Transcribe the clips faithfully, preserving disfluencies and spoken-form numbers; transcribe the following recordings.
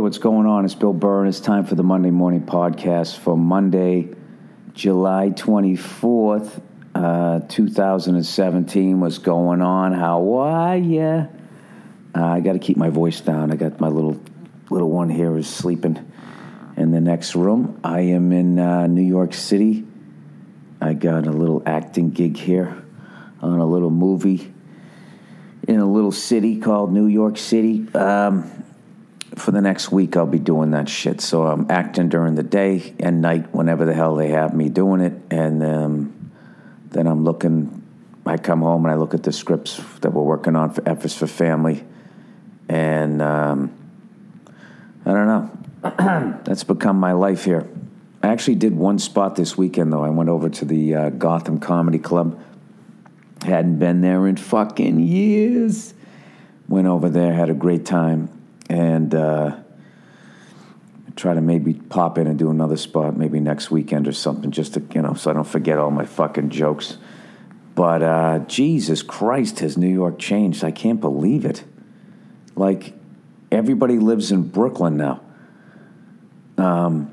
what's going on? It's Bill Burr, and it's time for the Monday Morning Podcast for Monday, July twenty-fourth, uh, two thousand seventeen. What's going on? How are ya? Uh, I got to keep my voice down. I got my little little one here is sleeping in the next room. I am in uh, New York City. I got a little acting gig here on a little movie in a little city called New York City. Um, for the next week, I'll be doing that shit. So I'm acting during the day and night, whenever the hell they have me doing it. And um, then I'm looking, I come home and I look at the scripts that we're working on for Efforts for Family. And um, I don't know. That's become my life here. I actually did one spot this weekend, though. I went over to the uh, Gotham Comedy Club. Hadn't been there in fucking years. Went over there, had a great time, and uh, try to maybe pop in and do another spot maybe next weekend or something, just to, you know, so I don't forget all my fucking jokes. But uh, Jesus Christ, has New York changed? I can't believe it. Like, everybody lives in Brooklyn now. Um.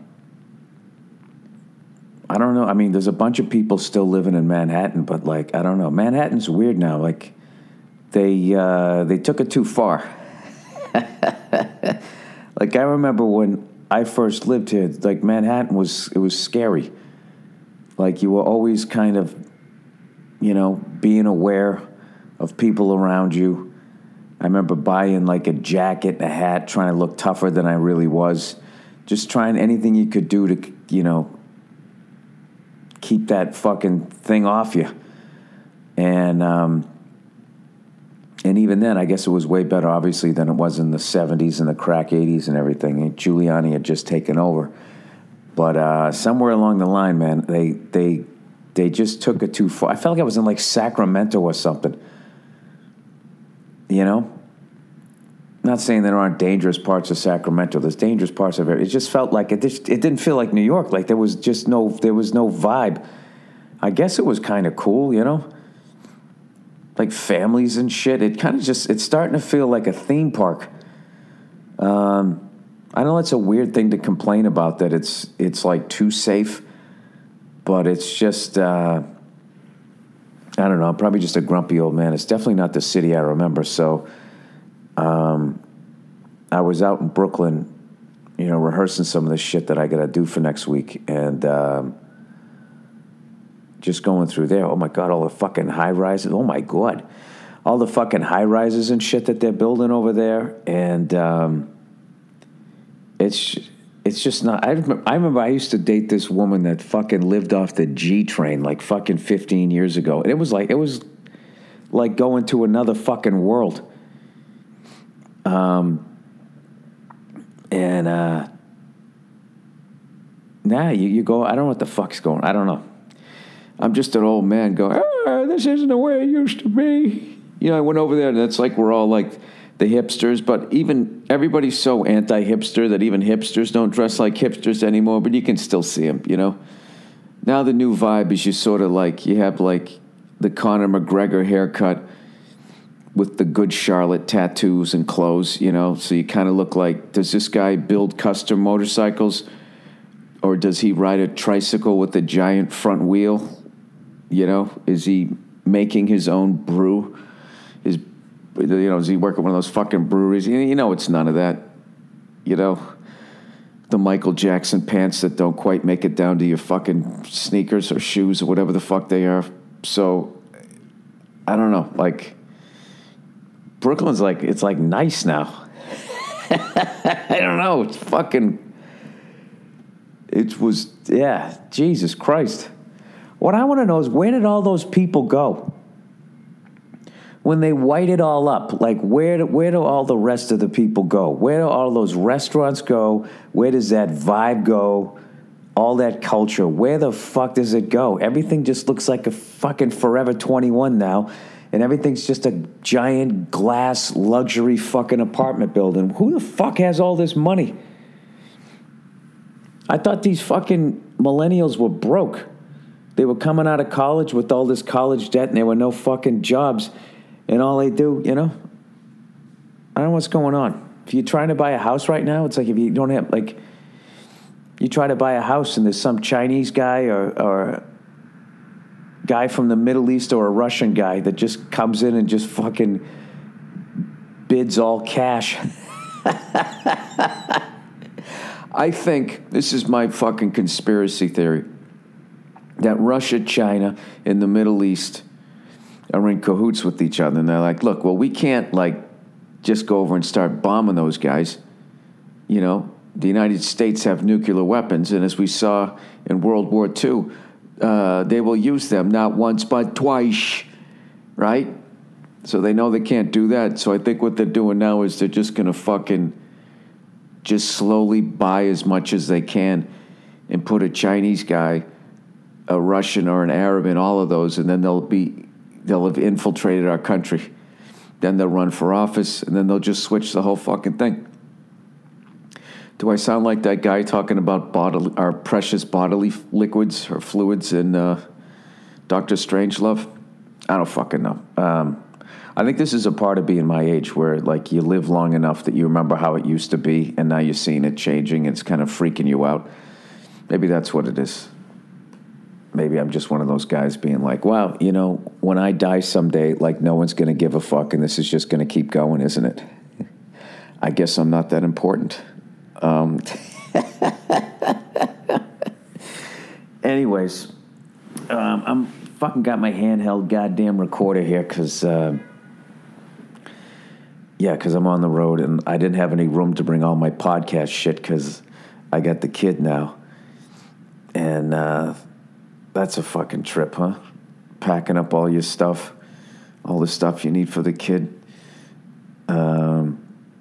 I don't know. I mean, there's a bunch of people still living in Manhattan, but, like, I don't know. Manhattan's weird now. Like, they uh, they took it too far. Like, I remember when I first lived here, like, Manhattan was, it was scary. Like, you were always kind of, you know, being aware of people around you. I remember buying, like, a jacket and a hat, trying to look tougher than I really was. Just trying anything you could do to, you know, keep that fucking thing off you. And um, and even then, I guess it was way better, obviously, than it was in the seventies and the crack eighties and everything. And Giuliani had just taken over. But uh, somewhere along the line, man, they they they just took it too far. I felt like I was in, like, Sacramento or something. You know? Not saying there aren't dangerous parts of Sacramento. There's dangerous parts of it. It just felt like it. Just, it didn't feel like New York. Like there was just no. There was no vibe. I guess it was kind of cool, you know. Like families and shit. It kind of just. It's starting to feel like a theme park. Um, I know it's a weird thing to complain about, that it's it's like too safe, but it's just. Uh, I don't know. I'm probably just a grumpy old man. It's definitely not the city I remember. So. Um, I was out in Brooklyn, you know, rehearsing some of the shit that I got to do for next week, and um, just going through there. Oh my God, all the fucking high rises. Oh my God, all the fucking high rises and shit that they're building over there, and um, it's it's just not. I remember, I remember I used to date this woman that fucking lived off the G train like fucking fifteen years ago, and it was like it was like going to another fucking world. Um, and, uh, now nah, you, you go, I don't know what the fuck's going, I don't know. I'm just an old man going, oh, this isn't the way it used to be. You know, I went over there and it's like, we're all like the hipsters, but even everybody's so anti-hipster that even hipsters don't dress like hipsters anymore, but you can still see them, you know. Now the new vibe is you sort of like, you have like the Conor McGregor haircut, with the Good Charlotte tattoos and clothes, you know, so you kind of look like, does this guy build custom motorcycles, or does he ride a tricycle with a giant front wheel? You know, is he making his own brew? Is, you know, is he working at one of those fucking breweries? You know, it's none of that. You know, the Michael Jackson pants that don't quite make it down to your fucking sneakers or shoes or whatever the fuck they are. So, I don't know, like... Brooklyn's like, it's like nice now. I don't know. It's fucking, it was, yeah, Jesus Christ. What I want to know is, where did all those people go? When they white it all up, like where do, where do all the rest of the people go? Where do all those restaurants go? Where does that vibe go? All that culture, where the fuck does it go? Everything just looks like a fucking Forever twenty-one now. And everything's just a giant glass luxury fucking apartment building. Who the fuck has all this money? I thought these fucking millennials were broke. They were coming out of college with all this college debt, and there were no fucking jobs. And all they do, you know, I don't know what's going on. If you're trying to buy a house right now, it's like if you don't have, like, you try to buy a house and there's some Chinese guy or, or guy from the Middle East or a Russian guy that just comes in and just fucking bids all cash. I think, this is my fucking conspiracy theory, that Russia, China, and the Middle East are in cahoots with each other. And they're like, look, well, we can't, like, just go over and start bombing those guys. You know, the United States have nuclear weapons, and as we saw in World War Two, uh, they will use them not once but twice, right? So they know they can't do that. So I think what they're doing now is they're just going to fucking just slowly buy as much as they can and put a Chinese guy, a Russian, or an Arab in all of those, and then they'll be they'll have infiltrated our country. Then they'll run for office, and then they'll just switch the whole fucking thing. Do I sound like that guy talking about bodily, our precious bodily liquids or fluids in uh, Doctor Strangelove? I don't fucking know. Um, I think this is a part of being my age where, like, you live long enough that you remember how it used to be, and now you're seeing it changing. It's kind of freaking you out. Maybe that's what it is. Maybe I'm just one of those guys being like, wow, you know, when I die someday, like, no one's going to give a fuck, and this is just going to keep going, isn't it? I guess I'm not that important. Um, anyways, um, I'm fucking got my handheld goddamn recorder here because, uh, yeah, because I'm on the road, and I didn't have any room to bring all my podcast shit because I got the kid now. And, uh... that's a fucking trip, huh? Packing up all your stuff, all the stuff you need for the kid. Um,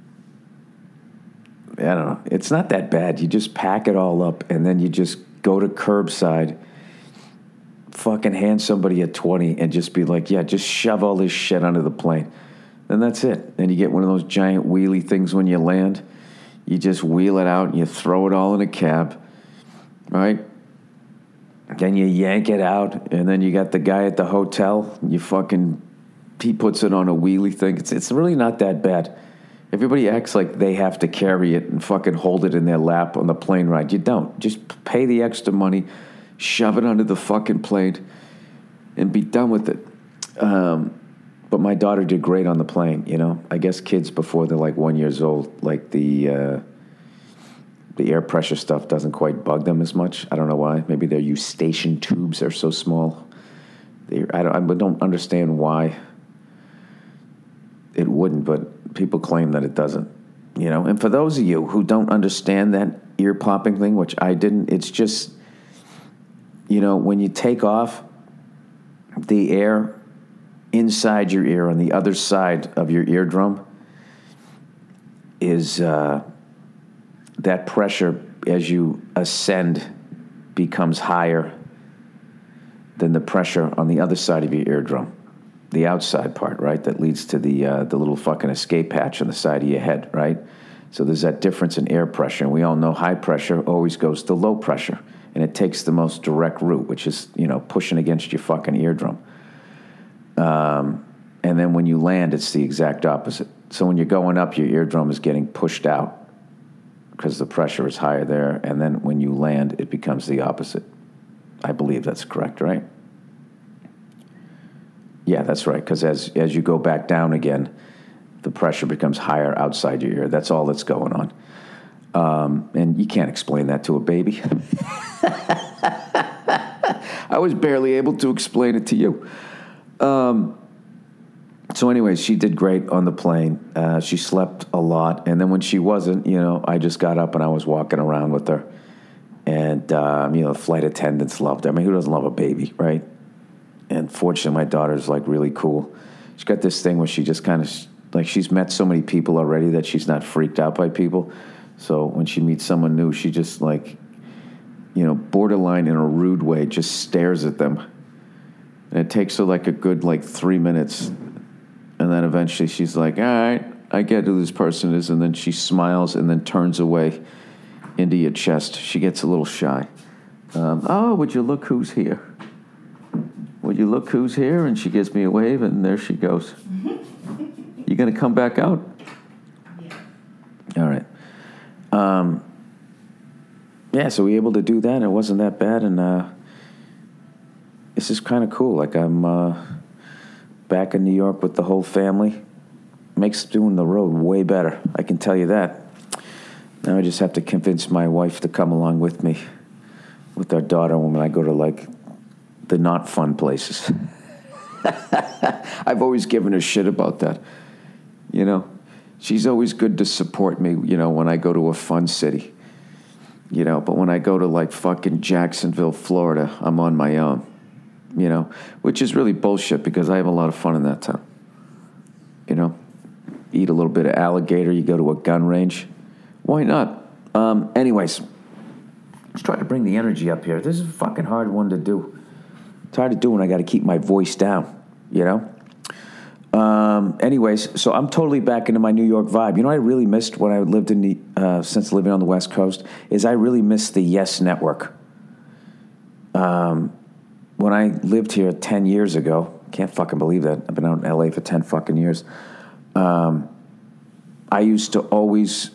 I don't know. It's not that bad. You just pack it all up, and then you just go to curbside, fucking hand somebody a twenty, and just be like, yeah, just shove all this shit under the plane. And that's it. Then you get one of those giant wheelie things when you land. You just wheel it out, and you throw it all in a cab, right? Then you yank it out, and then you got the guy at the hotel. You fucking, he puts it on a wheelie thing. It's it's really not that bad. Everybody acts like they have to carry it and fucking hold it in their lap on the plane ride. You don't. Just pay the extra money, shove it under the fucking plane, and be done with it. Um, but my daughter did great on the plane, you know. I guess kids before they're like one years old, like the... Uh, The air pressure stuff doesn't quite bug them as much. I don't know why. Maybe their eustachian tubes are so small. They, I, don't, I don't understand why it wouldn't, but people claim that it doesn't. You know, and for those of you who don't understand that ear popping thing, which I didn't, it's just, you know, when you take off, the air inside your ear on the other side of your eardrum is... Uh, that pressure as you ascend becomes higher than the pressure on the other side of your eardrum, the outside part, right, that leads to the uh, the little fucking escape hatch on the side of your head, right? So there's that difference in air pressure, and we all know high pressure always goes to low pressure, and it takes the most direct route, which is, you know, pushing against your fucking eardrum. Um, and then when you land, it's the exact opposite. So when you're going up, your eardrum is getting pushed out, because the pressure is higher there, and then when you land, it becomes the opposite. I believe that's correct, right? Yeah, that's right, because as as you go back down again, the pressure becomes higher outside your ear. That's all that's going on. Um, and you can't explain that to a baby. I was barely able to explain it to you. Um, so anyways, she did great on the plane. Uh, she slept a lot. And then when she wasn't, you know, I just got up and I was walking around with her. And, um, you know, flight attendants loved her. I mean, who doesn't love a baby, right? And fortunately, my daughter's, like, really cool. She's got this thing where she just kind of, like, she's met so many people already that she's not freaked out by people. So when she meets someone new, she just, like, you know, borderline in a rude way, just stares at them. And it takes her, like, a good, like, three minutes. And then eventually she's like, all right, I get who this person is. And then she smiles and then turns away into your chest. She gets a little shy. Um, oh, would you look who's here? Would you look who's here? And she gives me a wave, and there she goes. You going to come back out? Yeah. Um, yeah, so we were able to do that. And it wasn't that bad, and uh, this is kind of cool. Like I'm uh, back in New York with the whole family. Makes doing the road way better. I can tell you that. Now I just have to convince my wife to come along with me, with our daughter, when I go to like the not fun places. I've always given her shit about that. You know, she's always good to support me, you know, when I go to a fun city. You know, but when I go to like fucking Jacksonville, Florida, I'm on my own. You know, which is really bullshit because I have a lot of fun in that town. You know, eat a little bit of alligator, you go to a gun range. Why not? Um, anyways, let's try to bring the energy up here. This is a fucking hard one to do. It's hard to do when I got to keep my voice down, you know? Um, anyways, so I'm totally back into my New York vibe. You know what I really missed when I lived in the, uh, since living on the West Coast, is I really missed the Yes Network. Um, when I lived here ten years ago, can't fucking believe that. I've been out in L A for ten fucking years. Um, I used to always,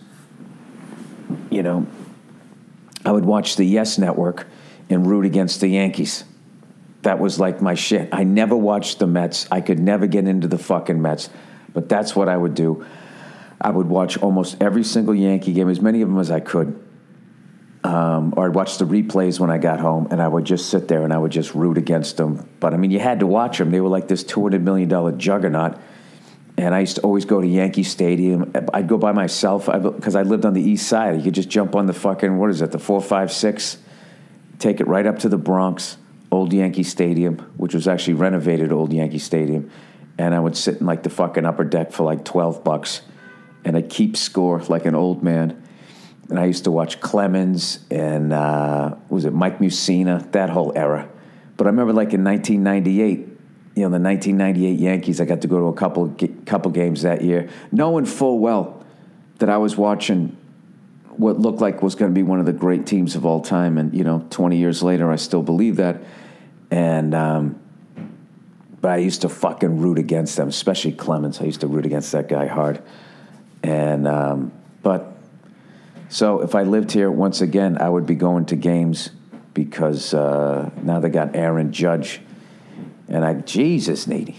you know, I would watch the Yes Network and root against the Yankees. That was like my shit. I never watched the Mets. I could never get into the fucking Mets. But that's what I would do. I would watch almost every single Yankee game, as many of them as I could. Um, or I'd watch the replays when I got home, and I would just sit there and I would just root against them. But, I mean, you had to watch them. They were like this two hundred million dollars juggernaut. And I used to always go to Yankee Stadium. I'd go by myself because I lived on the east side. You could just jump on the fucking, what is it, the four five six, take it right up to the Bronx, Old Yankee Stadium, which was actually renovated Old Yankee Stadium. And I would sit in like the fucking upper deck for like twelve bucks. And I'd keep score like an old man. And I used to watch Clemens and, uh, was it Mike Mussina, that whole era. But I remember like in nineteen ninety-eight, you know, the nineteen ninety-eight Yankees, I got to go to a couple couple games that year, knowing full well that I was watching what looked like was going to be one of the great teams of all time. And, you know, twenty years later, I still believe that. And, um, but I used to fucking root against them, especially Clemens. I used to root against that guy hard. And, um, but, so if I lived here once again, I would be going to games because uh, now they got Aaron Judge. And I, Jesus, Needy.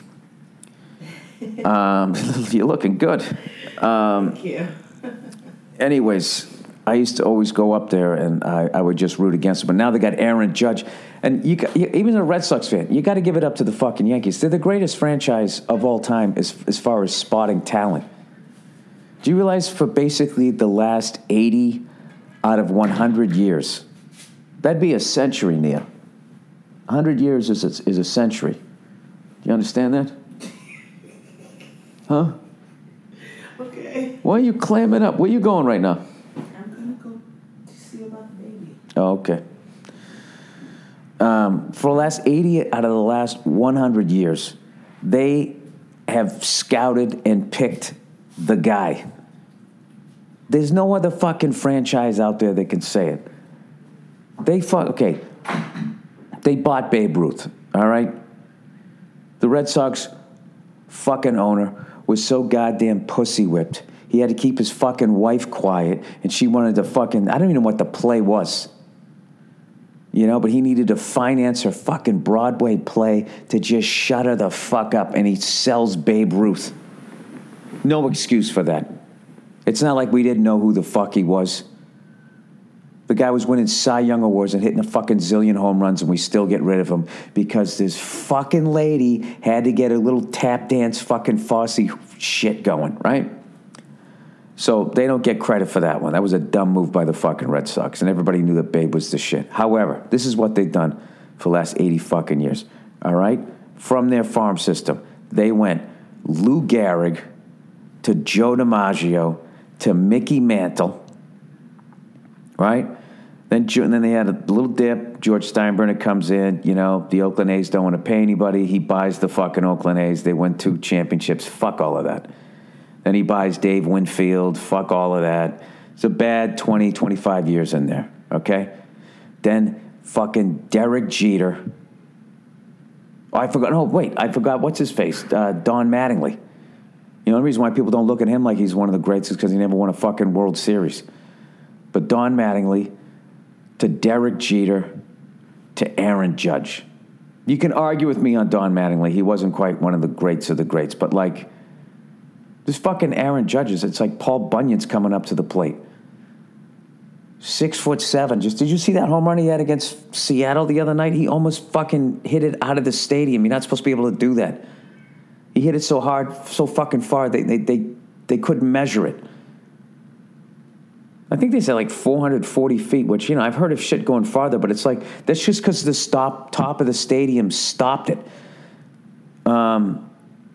Um, you're looking good. Um, Thank you. anyways, I used to always go up there and I, I would just root against them. But now they got Aaron Judge. And you, got, you even a Red Sox fan, you got to give it up to the fucking Yankees. They're the greatest franchise of all time as, as far as spotting talent. Do you realize for basically the last eighty out of one hundred years, that'd be a century, Nia. one hundred years is a, is a century. Do you understand that? Huh? Okay. Why are you clamming up? Where are you going right now? I'm going to go to see about the baby. Oh, okay. Um, for the last eighty out of the last one hundred years, they have scouted and picked the guy. There's no other fucking franchise out there that can say it. They fuck, okay. They bought Babe Ruth, all right? The Red Sox fucking owner was so goddamn pussy-whipped. He had to keep his fucking wife quiet, and she wanted to fucking, I don't even know what the play was. You know, but he needed to finance her fucking Broadway play to just shut her the fuck up, and he sells Babe Ruth. No excuse for that. It's not like we didn't know who the fuck he was. The guy was winning Cy Young Awards and hitting a fucking zillion home runs, and we still get rid of him because this fucking lady had to get a little tap dance fucking Fosse shit going, right? So they don't get credit for that one. That was a dumb move by the fucking Red Sox, and everybody knew that Babe was the shit. However, this is what they've done for the last eighty fucking years, all right? From their farm system, they went Lou Gehrig to Joe DiMaggio to Mickey Mantle, right? Then, and then they had a little dip. George Steinbrenner comes in. You know, the Oakland A's don't want to pay anybody. He buys the fucking Oakland A's. They win two championships. Fuck all of that. Then he buys Dave Winfield. Fuck all of that. It's a bad twenty, twenty-five years in there, okay? Then fucking Derek Jeter. Oh, I forgot. No, wait. I forgot. What's his face? Uh, Don Mattingly. You know, the reason why people don't look at him like he's one of the greats is because he never won a fucking World Series. But Don Mattingly to Derek Jeter to Aaron Judge. You can argue with me on Don Mattingly. He wasn't quite one of the greats of the greats. But, like, this fucking Aaron Judge, it's like Paul Bunyan's coming up to the plate. Six foot seven. Just did you see that home run he had against Seattle the other night? He almost fucking hit it out of the stadium. You're not supposed to be able to do that. He hit it so hard, so fucking far, they they they, they couldn't measure it. I think they said like four hundred forty feet, which, you know, I've heard of shit going farther, but it's like, that's just because the stop, top of the stadium stopped it. Um,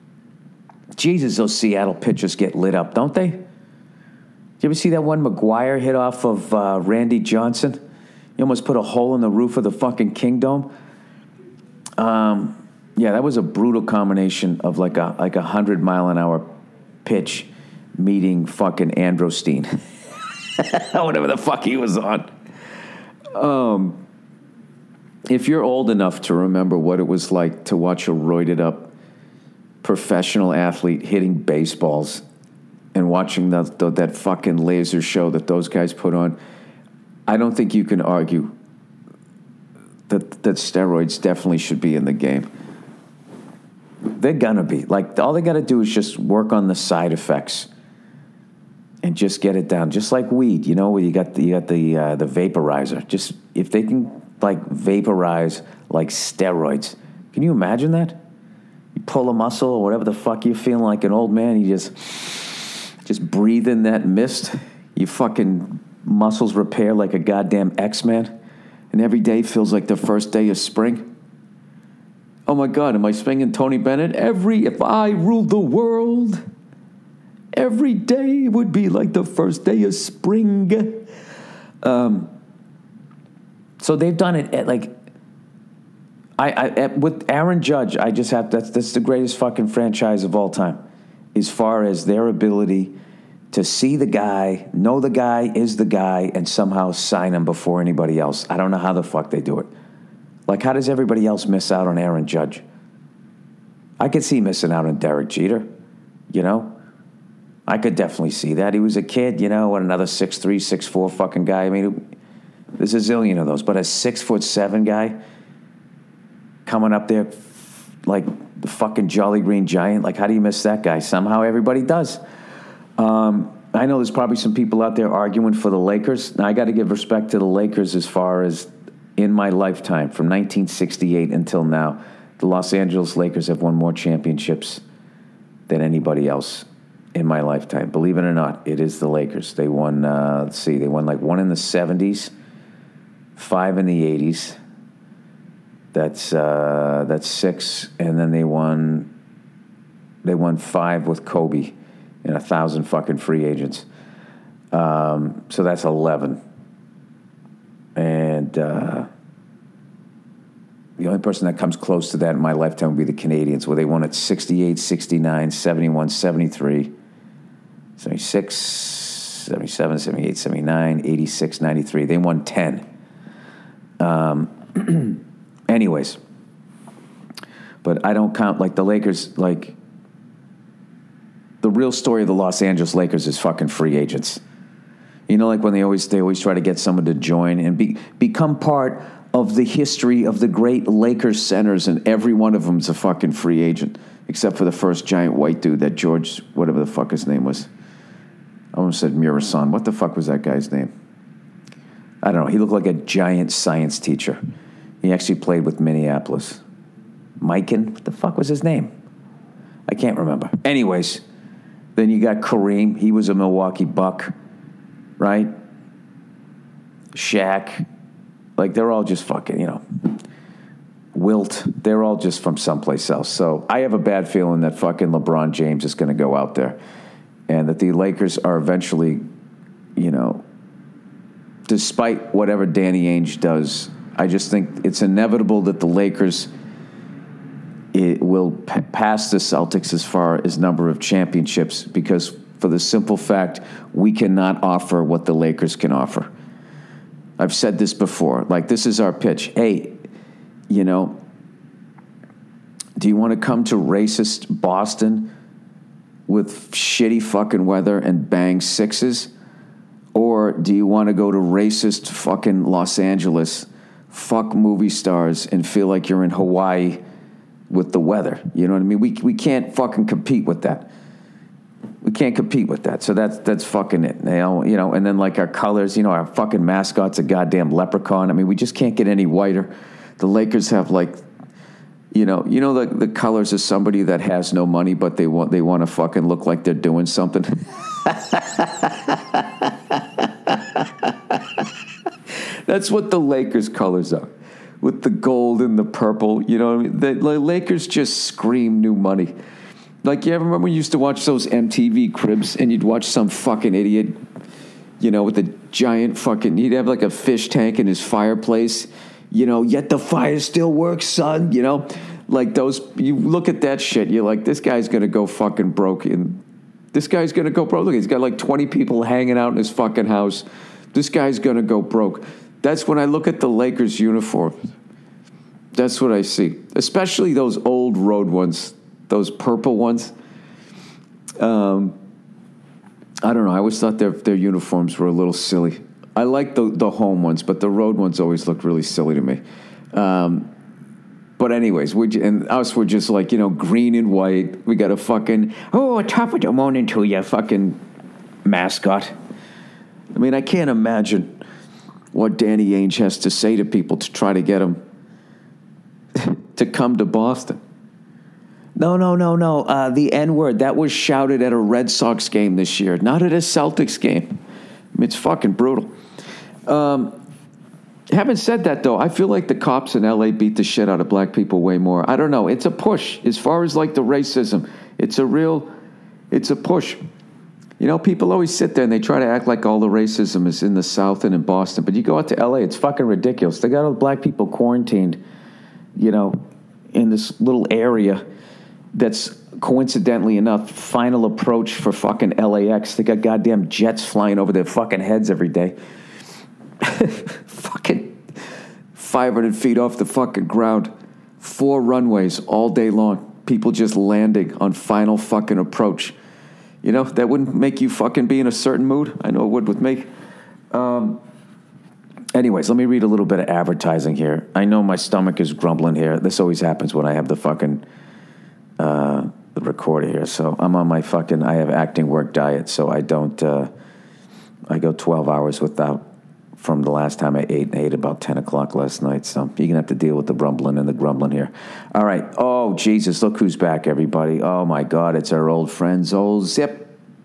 Jesus, those Seattle pitchers get lit up, don't they? Did you ever see that one McGuire hit off of uh, Randy Johnson? He almost put a hole in the roof of the fucking Kingdome. Um, yeah, that was a brutal combination of like a like a hundred mile an hour pitch meeting fucking Androstein. Whatever the fuck he was on. Um, if you're old enough to remember what it was like to watch a roided up professional athlete hitting baseballs and watching the, the, that fucking laser show that those guys put on, I don't think you can argue that that steroids definitely should be in the game. They're gonna be. Like, all they gotta do is just work on the side effects and just get it down. Just like weed, you know, where you got the, you got the, uh, the vaporizer. Just, if they can, like, vaporize like steroids, can you imagine that? You pull a muscle or whatever the fuck you're feeling like an old man, you just... Just breathe in that mist. Your fucking muscles repair like a goddamn X-Men. And every day feels like the first day of spring. Oh my God, am I singing Tony Bennett? Every, if I ruled the world, every day would be like the first day of spring. Um, so they've done it at like, I, I at, with Aaron Judge, I just have, that's, that's the greatest fucking franchise of all time. As far as their ability to see the guy, know the guy is the guy, and somehow sign him before anybody else. I don't know how the fuck they do it. Like, how does everybody else miss out on Aaron Judge? I could see missing out on Derek Jeter, you know? I could definitely see that. He was a kid, you know, what, another six three, six four fucking guy. I mean, there's a zillion of those. But a six foot seven guy coming up there like the fucking Jolly Green Giant, like, how do you miss that guy? Somehow everybody does. Um, I know there's probably some people out there arguing for the Lakers. Now, I got to give respect to the Lakers as far as in my lifetime, from nineteen sixty-eight until now, the Los Angeles Lakers have won more championships than anybody else in my lifetime. Believe it or not, it is the Lakers. They won, uh, let's see, they won like one in the seventies, five in the eighties. That's uh, that's six, and then they won. They won five with Kobe, and a thousand fucking free agents. Um, so that's eleven. And uh, the only person that comes close to that in my lifetime would be the Canadians, where they won at sixty-eight, sixty-nine, seventy-one, seventy-three, seventy-six, seventy-seven, seventy-eight, seventy-nine, eighty-six, ninety-three. They won ten. Um. Anyways, but I don't count, like, the Lakers, like, the real story of the Los Angeles Lakers is fucking free agents. You know, like when they always they always try to get someone to join and be become part of the history of the great Lakers centers, and every one of them's a fucking free agent, except for the first giant white dude, that George, whatever the fuck his name was. I almost said Murasan. What the fuck was that guy's name? I don't know. He looked like a giant science teacher. He actually played with Minneapolis. Mikan? What the fuck was his name? I can't remember. Anyways, then you got Kareem. He was a Milwaukee Buck, right? Shaq. Like, they're all just fucking, you know. Wilt. They're all just from someplace else. So I have a bad feeling that fucking LeBron James is going to go out there, and that the Lakers are eventually, you know, despite whatever Danny Ainge does, I just think it's inevitable that the Lakers it will p- pass the Celtics as far as number of championships, because for the simple fact, we cannot offer what the Lakers can offer. I've said this before. Like, this is our pitch. Hey, you know, do you want to come to racist Boston with shitty fucking weather and bang sixes? Or Or do you want to go to racist fucking Los Angeles, fuck movie stars, and feel like you're in Hawaii with the weather? You know what I mean? We we can't fucking compete with that. We can't compete with that. So that's that's fucking it. You know, you know, and then like our colors, you know, our fucking mascot's a goddamn leprechaun. I mean, we just can't get any whiter. The Lakers have like, you know, you know the the colors of somebody that has no money, but they want they want to fucking look like they're doing something. That's what the Lakers colors are, with the gold and the purple. You know what I mean? The, the Lakers just scream new money. Like, you ever remember when you used to watch those M T V Cribs and you'd watch some fucking idiot, you know, with a giant fucking, he'd have like a fish tank in his fireplace, you know, yet the fire still works, son, you know? Like those, you look at that shit, you're like, this guy's going to go fucking broke. And this guy's going to go broke. Look, he's got like twenty people hanging out in his fucking house. This guy's going to go broke. That's when I look at the Lakers uniforms. That's what I see. Especially those old road ones, those purple ones. Um, I don't know. I always thought their their uniforms were a little silly. I like the the home ones, but the road ones always looked really silly to me. Um, but anyways, we and us were just like, you know, green and white. We got a fucking, oh, top of the morning to you, fucking mascot. I mean, I can't imagine what Danny Ainge has to say to people to try to get them to come to Boston. No, no, no, no. Uh, the N-word, that was shouted at a Red Sox game this year, not at a Celtics game. I mean, it's fucking brutal. Um, having said that, though, I feel like the cops in L A beat the shit out of black people way more. I don't know. It's a push. As far as, like, the racism, it's a real, it's a push. You know, people always sit there and they try to act like all the racism is in the South and in Boston. But you go out to L A, it's fucking ridiculous. They got all the black people quarantined, you know, in this little area that's, coincidentally enough, final approach for fucking L A X. They got goddamn jets flying over their fucking heads every day. Fucking five hundred feet off the fucking ground. Four runways all day long. People just landing on final fucking approach. You know, that wouldn't make you fucking be in a certain mood. I know it would with me. Um, anyways, let me read a little bit of advertising here. I know my stomach is grumbling here. This always happens when I have the fucking uh, the recorder here. So I'm on my fucking, I have acting work diet, so I don't, uh, I go twelve hours without, from the last time I ate, and I ate about ten o'clock last night. So you're going to have to deal with the rumbling and the grumbling here. All right. Oh, Jesus. Look who's back, everybody. Oh, my God. It's our old friends, old Zip.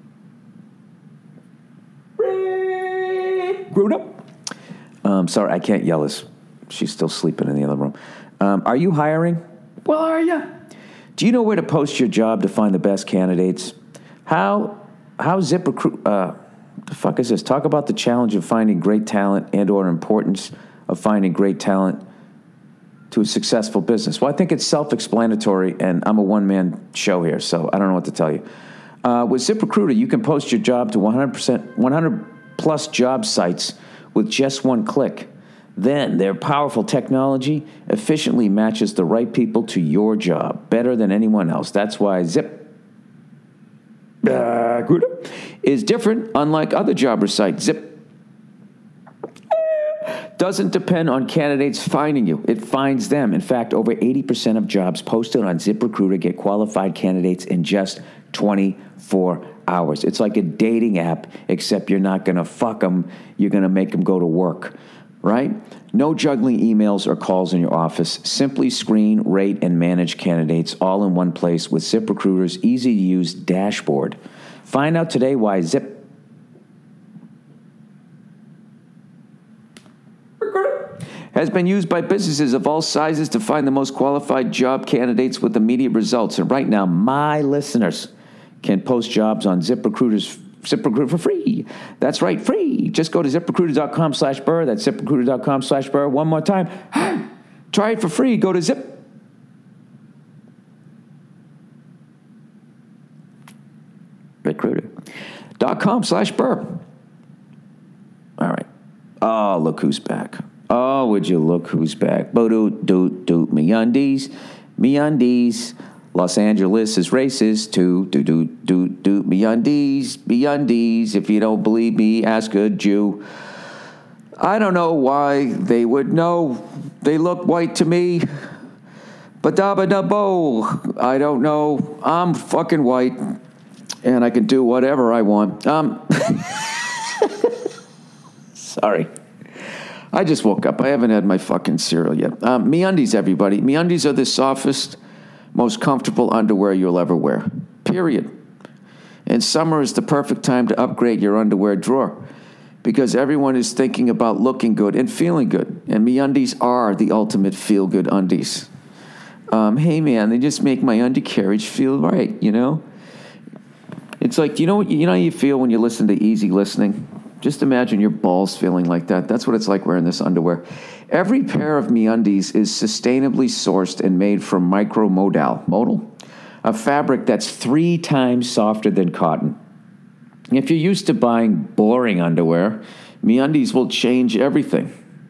Gruda. Um, sorry, I can't yell as she's still sleeping in the other room. Um, are you hiring? Well, are you? Do you know where to post your job to find the best candidates? How, how Zip recruit... Uh, the fuck is this? Talk about the challenge of finding great talent and or importance of finding great talent to a successful business. Well, I think it's self-explanatory, and I'm a one-man show here, so I don't know what to tell you. Uh, with ZipRecruiter, you can post your job to one hundred percent, one hundred plus job sites with just one click. Then their powerful technology efficiently matches the right people to your job better than anyone else. That's why Zip Uh, is different, unlike other jobber sites. Zip doesn't depend on candidates finding you. It finds them. In fact, over eighty percent of jobs posted on ZipRecruiter get qualified candidates in just twenty-four hours. It's like a dating app, except you're not going to fuck them. You're going to make them go to work, right? No juggling emails or calls in your office. Simply screen, rate, and manage candidates all in one place with ZipRecruiter's easy-to-use dashboard. Find out today why Zip has been used by businesses of all sizes to find the most qualified job candidates with immediate results. And right now, my listeners can post jobs on ZipRecruiter's ZipRecruiter for free. That's right, free. Just go to ZipRecruiter.com slash Burr. That's ZipRecruiter.com slash Burr. One more time. Try it for free. Go to Zip. Recruiter.com slash Burr. All right. Oh, look who's back. Oh, would you look who's back. Bo-doot, doot, doot. Me undies. Me undies. Los Angeles is racist too. Do do do do MeUndies, MeUndies. If you don't believe me, ask a Jew. I don't know why they would know. They look white to me. Badaba dabo. I don't know. I'm fucking white, and I can do whatever I want. Um, sorry. I just woke up. I haven't had my fucking cereal yet. Um, MeUndies, everybody. MeUndies are the softest, most comfortable underwear you'll ever wear. Period. And summer is the perfect time to upgrade your underwear drawer because everyone is thinking about looking good and feeling good. And MeUndies are the ultimate feel-good undies. Um, hey, man, they just make my undercarriage feel right, you know? It's like, you know what, you know how you feel when you listen to easy listening? Just imagine your balls feeling like that. That's what it's like wearing this underwear. Every pair of MeUndies is sustainably sourced and made from micromodal, modal, a fabric that's three times softer than cotton. If you're used to buying boring underwear, MeUndies will change everything.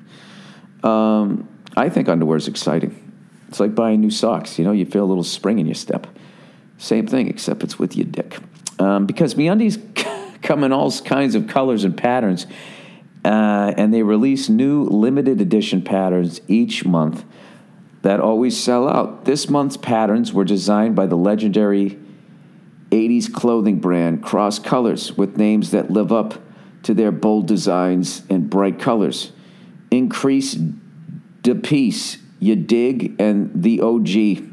Um, I think underwear is exciting. It's like buying new socks. You know, you feel a little spring in your step. Same thing, except it's with your dick. Um, because MeUndies come in all kinds of colors and patterns, uh, and they release new limited edition patterns each month that always sell out. This month's patterns were designed by the legendary eighties clothing brand Cross Colors with names that live up to their bold designs and bright colors. Increase de Peace, You Dig, and the O G.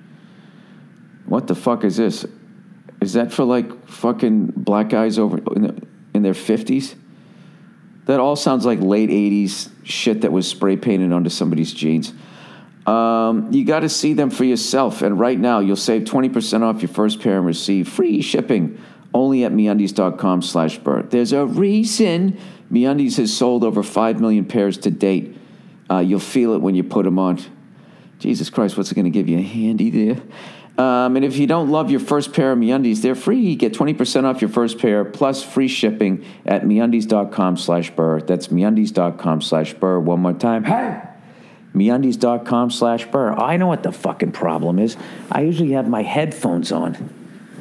What the fuck is this? Is that for like fucking black guys over in, the, in their fifties? That all sounds like late eighties shit that was spray painted onto somebody's jeans. Um, you got to see them for yourself. And right now, you'll save twenty percent off your first pair and receive free shipping only at MeUndies.com slash Bert. There's a reason MeUndies has sold over five million pairs to date. Uh, you'll feel it when you put them on. Jesus Christ, what's it going to give you? A handy there? Um, and if you don't love your first pair of MeUndies, they're free. Get twenty percent off your first pair plus free shipping at MeUndies.com slash Burr. That's MeUndies.com slash Burr. One more time. Hey! MeUndies.com slash Burr. I know what the fucking problem is. I usually have my headphones on.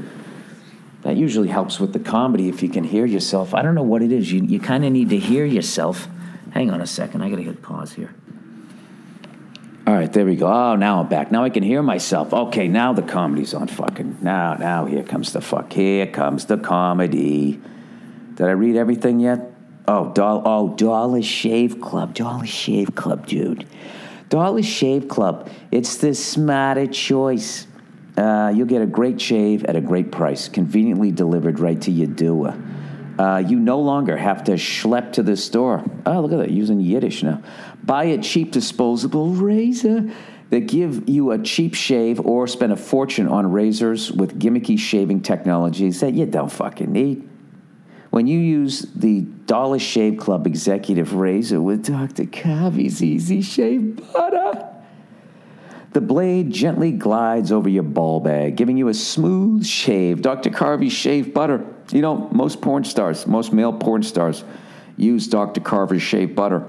That usually helps with the comedy if you can hear yourself. I don't know what it is. You, you kind of need to hear yourself. Hang on a second. I got to hit pause here. All right, there we go. Oh, now I'm back. Now I can hear myself. Okay, now the comedy's on fucking. Now, now here comes the fuck. Here comes the comedy. Did I read everything yet? Oh, doll, oh, Dollar Shave Club. Dollar Shave Club, dude. Dollar Shave Club. It's the smarter choice. Uh, you'll get a great shave at a great price, conveniently delivered right to your door. Uh, you no longer have to schlep to the store. Oh, look at that, using Yiddish now. Buy a cheap disposable razor that give you a cheap shave or spend a fortune on razors with gimmicky shaving technologies that you don't fucking need. When you use the Dollar Shave Club Executive Razor with Doctor Carvey's Easy Shave Butter, the blade gently glides over your ball bag, giving you a smooth shave. Doctor Carvey's Shave Butter. You know, most porn stars, most male porn stars use Doctor Carver's Shave Butter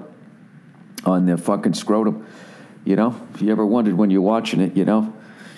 on their fucking scrotum. You know, if you ever wondered when you're watching it, you know,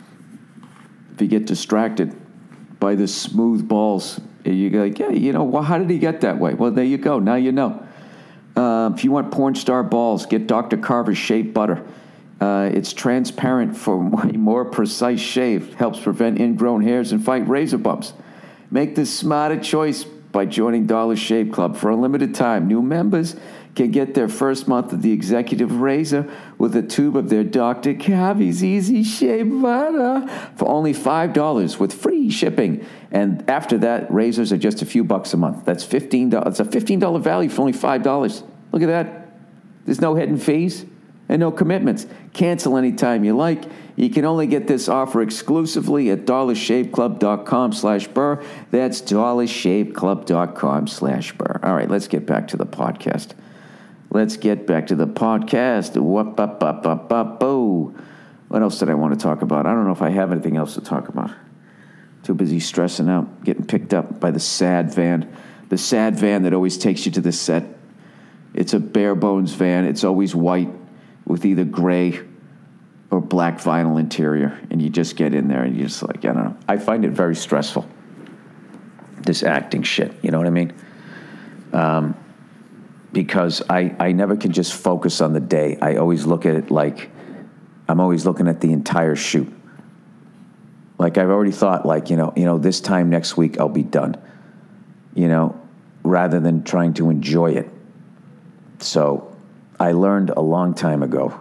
if you get distracted by the smooth balls, you go, like, yeah, you know, well, how did he get that way? Well, there you go. Now you know. Uh, if you want porn star balls, get Doctor Carver's Shave Butter. Uh, it's transparent for a more precise shave, helps prevent ingrown hairs and fight razor bumps. Make the smarter choice by joining Dollar Shave Club. For a limited time, new members can get their first month of the Executive Razor with a tube of their Doctor Carvey's Easy Shave Butter for only five dollars with free shipping. And after that, razors are just a few bucks a month. That's fifteen dollars. It's a fifteen dollars value for only five dollars. Look at that. There's no hidden fees and no commitments. Cancel anytime you like. You can only get this offer exclusively at dollarshaveclub.com slash burr. That's dollarshaveclub.com slash burr. All right, let's get back to the podcast. Let's get back to the podcast. Whoop, up, up, up, up, oh. What else did I want to talk about? I don't know if I have anything else to talk about. Too busy stressing out, getting picked up by the sad van. The sad van that always takes you to the set. It's a bare bones van. It's always white with either gray or black vinyl interior, and you just get in there and you just like, I don't know. I find it very stressful, this acting shit, you know what I mean? Um, because I, I never can just focus on the day. I always look at it like I'm always looking at the entire shoot. Like I've already thought, like, you know, you know, this time next week I'll be done, you know, rather than trying to enjoy it. So I learned a long time ago.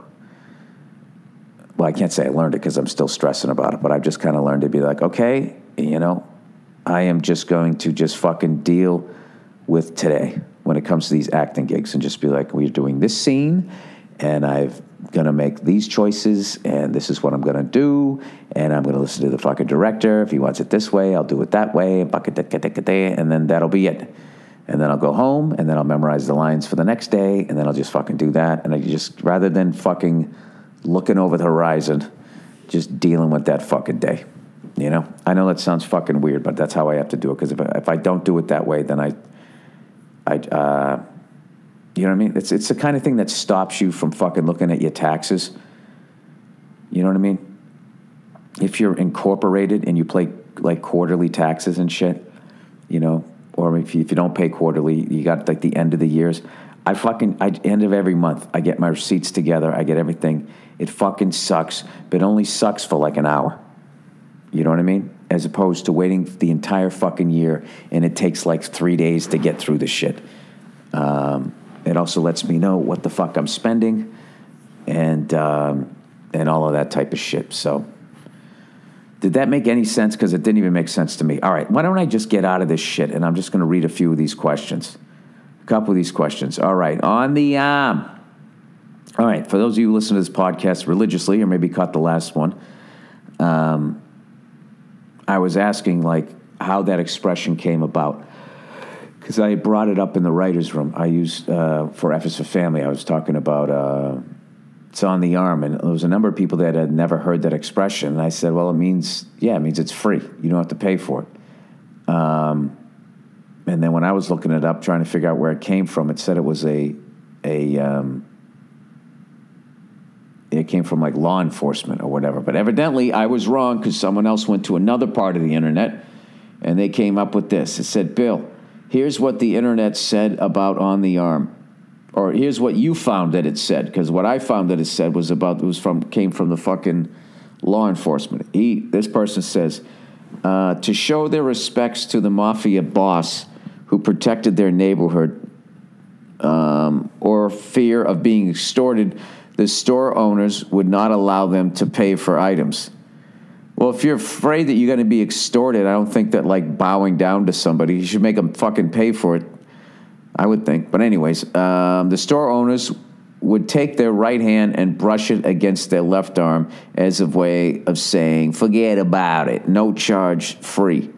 Well, I can't say I learned it because I'm still stressing about it, but I've just kind of learned to be like, okay, you know, I am just going to just fucking deal with today when it comes to these acting gigs and just be like, we're doing this scene and I'm going to make these choices and this is what I'm going to do and I'm going to listen to the fucking director. If he wants it this way, I'll do it that way, and then that'll be it. And then I'll go home and then I'll memorize the lines for the next day and then I'll just fucking do that. And I just, rather than fucking looking over the horizon, just dealing with that fucking day. You know, I know that sounds fucking weird, but that's how I have to do it. Because if I, if I don't do it that way, then I, I, uh, you know what I mean? It's it's the kind of thing that stops you from fucking looking at your taxes. You know what I mean? If you're incorporated and you pay like quarterly taxes and shit, you know, or if you, if you don't pay quarterly, you got like the end of the years. I fucking, I end of every month, I get my receipts together, I get everything. It fucking sucks, but it only sucks for like an hour. You know what I mean? As opposed to waiting the entire fucking year, and it takes like three days to get through the shit. Um, it also lets me know what the fuck I'm spending, and um, and all of that type of shit. So, did that make any sense? Because it didn't even make sense to me. All right, why don't I just get out of this shit, and I'm just going to read a few of these questions. A couple of these questions. All right, on the um, all right, for those of you who listen to this podcast religiously, or maybe caught the last one, um. I was asking, like, how that expression came about. Because I had brought it up in the writer's room. I used, uh, for F is for Family, I was talking about uh, it's on the arm. And there was a number of people that had never heard that expression. And I said, well, it means, yeah, it means it's free. You don't have to pay for it. Um, and then when I was looking it up, trying to figure out where it came from, it said it was a, a um, it came from like law enforcement or whatever. But evidently I was wrong because someone else went to another part of the internet and they came up with this. It said, Bill, here's what the internet said about On the Arm. Or here's what you found that it said. Because what I found that it said was about, it was from, came from the fucking law enforcement. He, this person says, uh, to show their respects to the mafia boss who protected their neighborhood um, or fear of being extorted, the store owners would not allow them to pay for items. Well, if you're afraid that you're going to be extorted, I don't think that, like, bowing down to somebody, you should make them fucking pay for it, I would think. But anyways, um, the store owners would take their right hand and brush it against their left arm as a way of saying, forget about it, no charge, free.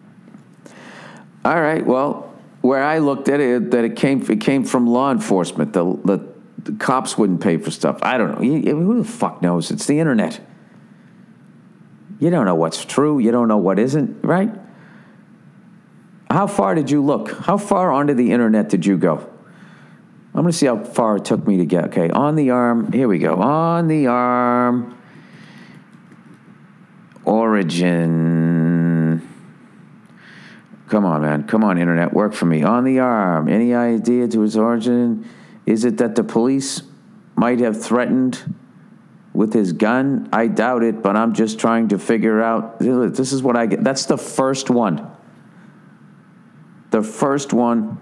All right, well, where I looked at it, that it came it came from law enforcement. The, the The cops wouldn't pay for stuff. I don't know. You, who the fuck knows? It's the internet. You don't know what's true. You don't know what isn't, right? How far did you look? How far onto the internet did you go? I'm going to see how far it took me to get. Okay, On the Arm. Here we go. On the Arm. Origin. Come on, man. Come on, internet. Work for me. On the Arm. Any idea to its origin? Is it that the police might have threatened with his gun? I doubt it, but I'm just trying to figure out. This is what I get. That's the first one. The first one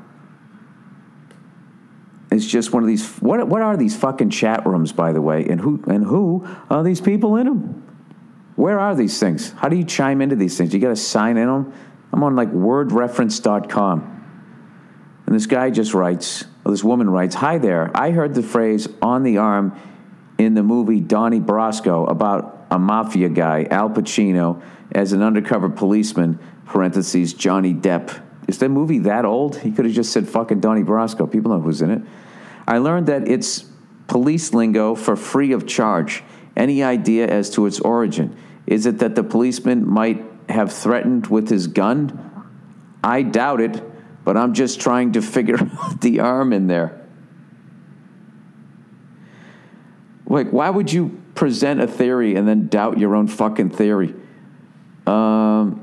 is just one of these. What what are these fucking chat rooms, by the way? And who and who are these people in them? Where are these things? How do you chime into these things? You got to sign in on them? I'm on like word reference dot com. And this guy just writes, or this woman writes, hi there, I heard the phrase on the arm in the movie Donnie Brasco about a mafia guy, Al Pacino, as an undercover policeman, parentheses, Johnny Depp. Is the movie that old? He could have just said fucking Donnie Brasco. People know who's in it. I learned that it's police lingo for free of charge. Any idea as to its origin? Is it that the policeman might have threatened with his gun? I doubt it. But I'm just trying to figure out the arm in there. Like, why would you present a theory and then doubt your own fucking theory? Um,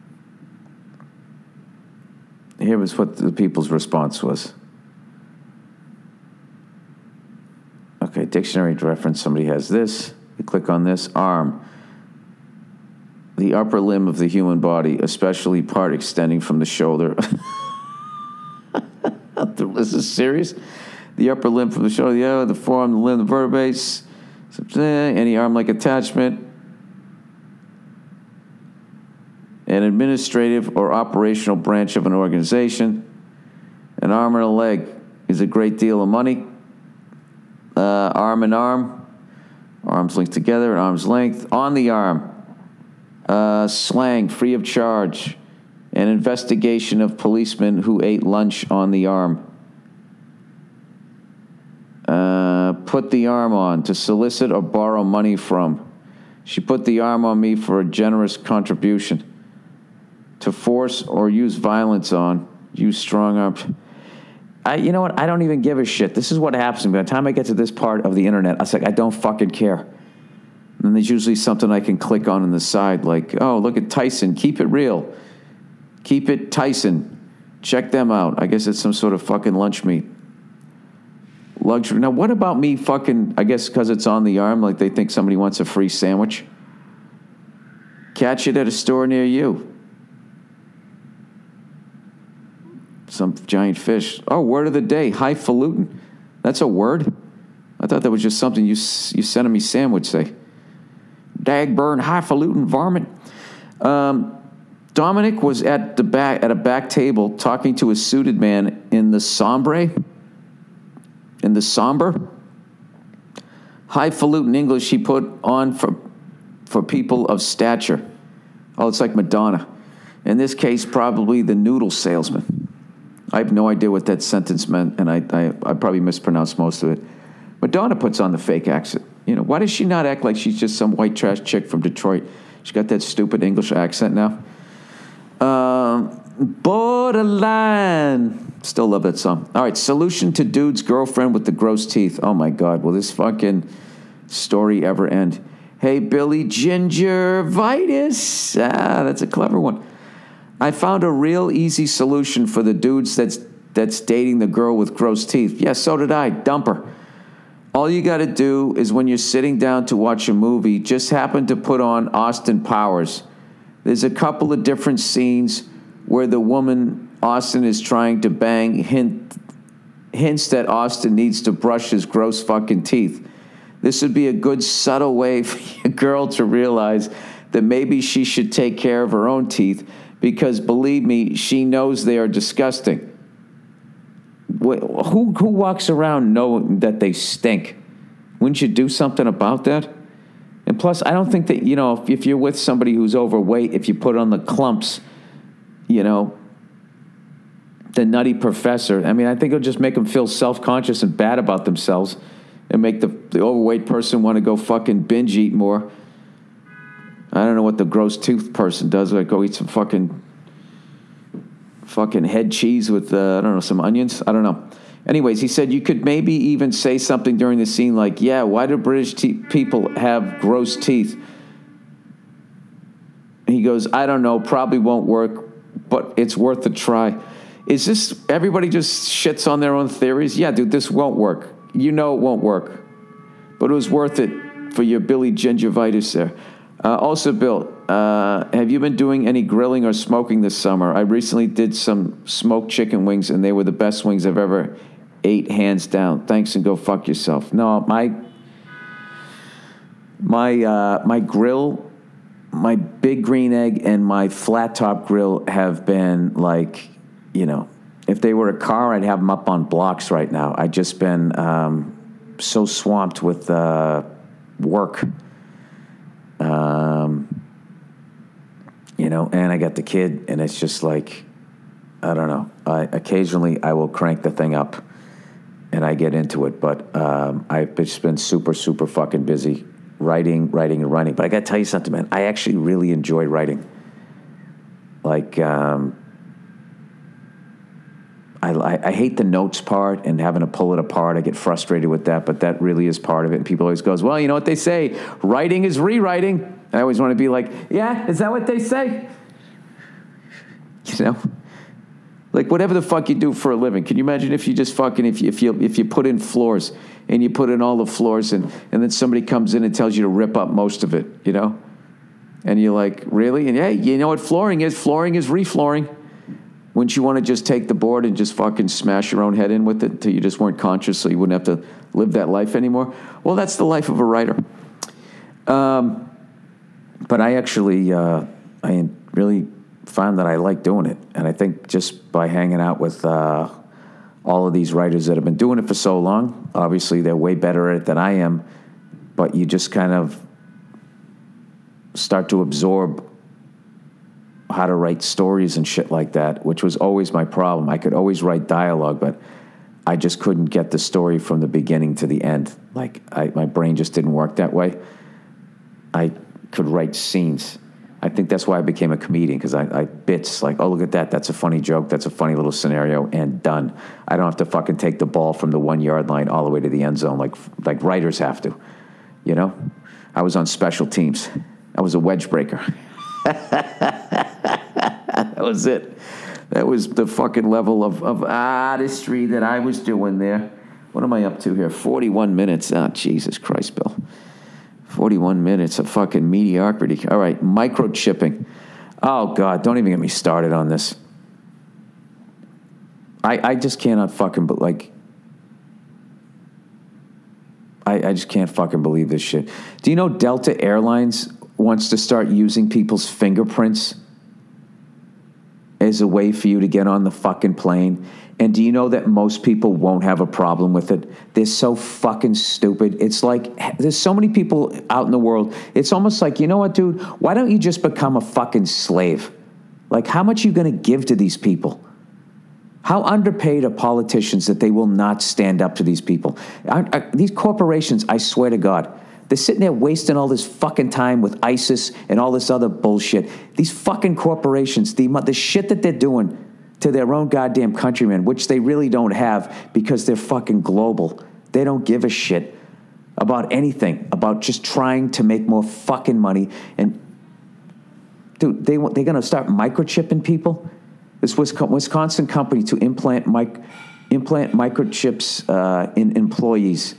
here was what the people's response was. Okay, dictionary reference. Somebody has this. You click on this. Arm. The upper limb of the human body, especially part extending from the shoulder. This is serious. The upper limb from the shoulder, yeah, the forearm, the limb, the vertebrae, any arm-like attachment. An administrative or operational branch of an organization. An arm and a leg is a great deal of money. Uh, arm and arm. Arms linked together at arm's length. On the arm. Uh, slang, free of charge. An investigation of policemen who ate lunch on the arm. Uh, put the arm on, to solicit or borrow money from. She put the arm on me for a generous contribution. To force or use violence on, use strong arms. I, you know what? I don't even give a shit. This is what happens to me. By the time I get to this part of the internet, I was like, I don't fucking care. And there's usually something I can click on in the side, like, oh, look at Tyson. Keep it real. Keep it Tyson. Check them out. I guess it's some sort of fucking lunch meat. Luxury. Now, what about me fucking, I guess because it's on the arm, like they think somebody wants a free sandwich? Catch it at a store near you. Some giant fish. Oh, word of the day, highfalutin. That's a word? I thought that was just something you you sent me sandwich say. Dagburn highfalutin varmint. Um, Dominic was at the back at a back table talking to a suited man in the sombre. In the somber, highfalutin English he put on for for people of stature. Oh, it's like Madonna. In this case, probably the noodle salesman. I have no idea what that sentence meant, and I, I, I probably mispronounced most of it. Madonna puts on the fake accent. You know, why does she not act like she's just some white trash chick from Detroit? She's got that stupid English accent now. Um, borderline. Still love that song. All right, solution to dude's girlfriend with the gross teeth. Oh, my God. Will this fucking story ever end? Hey, Billy, gingivitis. Ah, that's a clever one. I found a real easy solution for the dudes that's that's dating the girl with gross teeth. Yeah, so did I. Dump her. All you got to do is when you're sitting down to watch a movie, just happen to put on Austin Powers. There's a couple of different scenes where the woman Austin is trying to bang hint, hints that Austin needs to brush his gross fucking teeth. This would be a good subtle way for a girl to realize that maybe she should take care of her own teeth because, believe me, she knows they are disgusting. Who, who walks around knowing that they stink? Wouldn't you do something about that? And plus, I don't think that, you know, if, if you're with somebody who's overweight, if you put on the clumps, you know, the nutty professor, I mean, I think it'll just make them feel self-conscious and bad about themselves and make the, the overweight person want to go fucking binge eat more. I don't know what the gross tooth person does. Like, go eat some fucking fucking head cheese with, uh, I don't know, some onions. I don't know. Anyways, he said you could maybe even say something during the scene like, yeah, why do British te- people have gross teeth? He goes, I don't know, probably won't work, but it's worth a try. Is this, everybody just shits on their own theories? Yeah, dude, this won't work. You know it won't work. But it was worth it for your Billy gingivitis there. Uh, also, Bill, uh, have you been doing any grilling or smoking this summer? I recently did some smoked chicken wings, and they were the best wings I've ever ate, hands down. Thanks, and go fuck yourself. No, my my uh, my grill, my big green egg, and my flat top grill have been like, you know, if they were a car, I'd have them up on blocks right now. I've just been um, so swamped with uh, work. Um, you know, and I got the kid, and it's just like, I don't know. I, occasionally, I will crank the thing up, and I get into it. But um, I've just been super, super fucking busy writing, writing, and writing. But I got to tell you something, man. I actually really enjoy writing. Like, um, I, I, I hate the notes part and having to pull it apart. I get frustrated with that, but that really is part of it. And people always goes, well, you know what they say, writing is rewriting. I always want to be like, yeah, is that what they say? You know? Like, whatever the fuck you do for a living. Can you imagine if you just fucking, if you, if you, if you put in floors and you put in all the floors and, and then somebody comes in and tells you to rip up most of it, you know? And you're like, really? And hey, you know what flooring is? Flooring is reflooring. Wouldn't you want to just take the board and just fucking smash your own head in with it until you just weren't conscious so you wouldn't have to live that life anymore? Well, that's the life of a writer. Um, but I actually, uh, I really found that I like doing it. And I think just by hanging out with uh, all of these writers that have been doing it for so long, obviously they're way better at it than I am, but you just kind of start to absorb how to write stories and shit like that, which was always my problem. I could always write dialogue, but I just couldn't get the story from the beginning to the end. Like, I, my brain just didn't work that way. I could write scenes. I think that's why I became a comedian, because I, I bits like, oh, look at that. That's a funny joke. That's a funny little scenario, and done. I don't have to fucking take the ball from the one-yard line all the way to the end zone like like writers have to, you know? I was on special teams. I was a wedge breaker. That was it. That was the fucking level of, of artistry that I was doing there. What am I up to here? forty-one minutes. Oh, Jesus Christ, Bill. forty-one minutes of fucking mediocrity. All right, microchipping. Oh, God, don't even get me started on this. I, I just cannot fucking, but like, I, I just can't fucking believe this shit. Do you know Delta Airlines wants to start using people's fingerprints as a way for you to get on the fucking plane? And do you know that most people won't have a problem with it? They're so fucking stupid. It's like, there's so many people out in the world. It's almost like, you know what, dude? Why don't you just become a fucking slave? Like, how much are you going to give to these people? How underpaid are politicians that they will not stand up to these people? I, I, these corporations, I swear to God, they're sitting there wasting all this fucking time with ISIS and all this other bullshit. These fucking corporations, the, the shit that they're doing to their own goddamn countrymen, which they really don't have because they're fucking global. They don't give a shit about anything, about just trying to make more fucking money. And, dude, they, they're going to start microchipping people? This Wisconsin company to implant mic, implant microchips uh, in employees.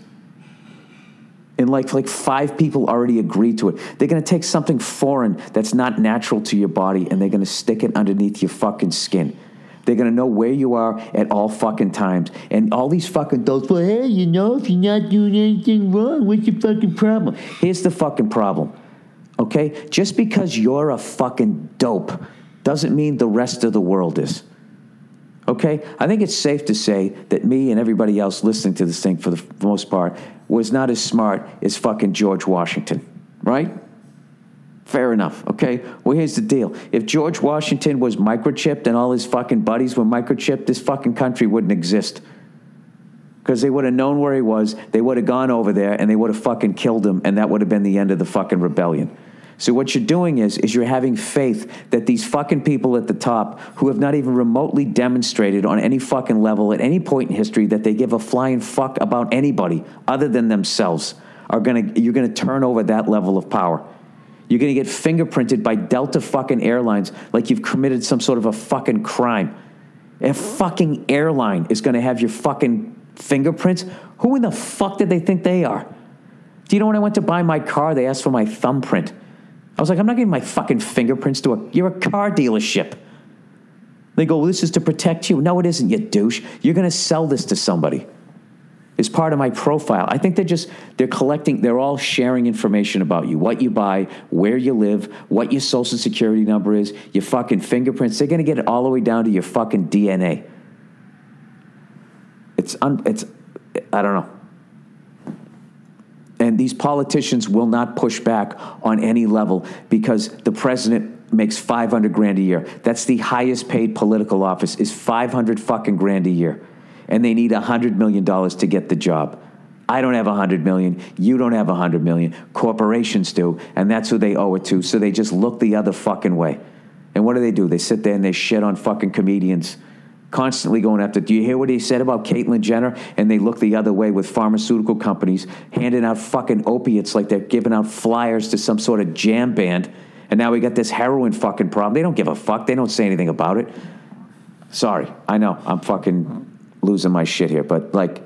And like, like five people already agreed to it. They're going to take something foreign that's not natural to your body, and they're going to stick it underneath your fucking skin. They're going to know where you are at all fucking times. And all these fucking adults, well, hey, you know, if you're not doing anything wrong, what's your fucking problem? Here's the fucking problem, okay? Just because you're a fucking dope doesn't mean the rest of the world is. Okay? I think it's safe to say that me and everybody else listening to this thing, for the most part, was not as smart as fucking George Washington. Right? Fair enough. Okay? Well, here's the deal. If George Washington was microchipped and all his fucking buddies were microchipped, this fucking country wouldn't exist. Because they would have known where he was, they would have gone over there, and they would have fucking killed him, and that would have been the end of the fucking rebellion. So what you're doing is, is you're having faith that these fucking people at the top, who have not even remotely demonstrated on any fucking level at any point in history that they give a flying fuck about anybody other than themselves, are gonna, you're gonna turn over that level of power. You're gonna get fingerprinted by Delta fucking Airlines like you've committed some sort of a fucking crime. A fucking airline is gonna have your fucking fingerprints? Who in the fuck did they think they are? Do you know when I went to buy my car, they asked for my thumbprint? I was like, I'm not giving my fucking fingerprints to a, you're a car dealership. They go, well, this is to protect you. No, it isn't, you douche. You're going to sell this to somebody. It's part of my profile. I think they're just, they're collecting, they're all sharing information about you, what you buy, where you live, what your social security number is, your fucking fingerprints. They're going to get it all the way down to your fucking D N A. It's, un, it's, I don't know. And these politicians will not push back on any level because the president makes five hundred grand a year. That's the highest paid political office, is five hundred fucking grand a year. And they need one hundred million dollars to get the job. I don't have one hundred million dollars. You don't have one hundred million dollars. Corporations do. And that's who they owe it to. So they just look the other fucking way. And what do they do? They sit there and they shit on fucking comedians constantly going after. Do you hear what he said about Caitlyn Jenner? And they look the other way with pharmaceutical companies handing out fucking opiates like they're giving out flyers to some sort of jam band. And now we got this heroin fucking problem. They don't give a fuck. They don't say anything about it. Sorry. I know. I'm fucking losing my shit here. But, like,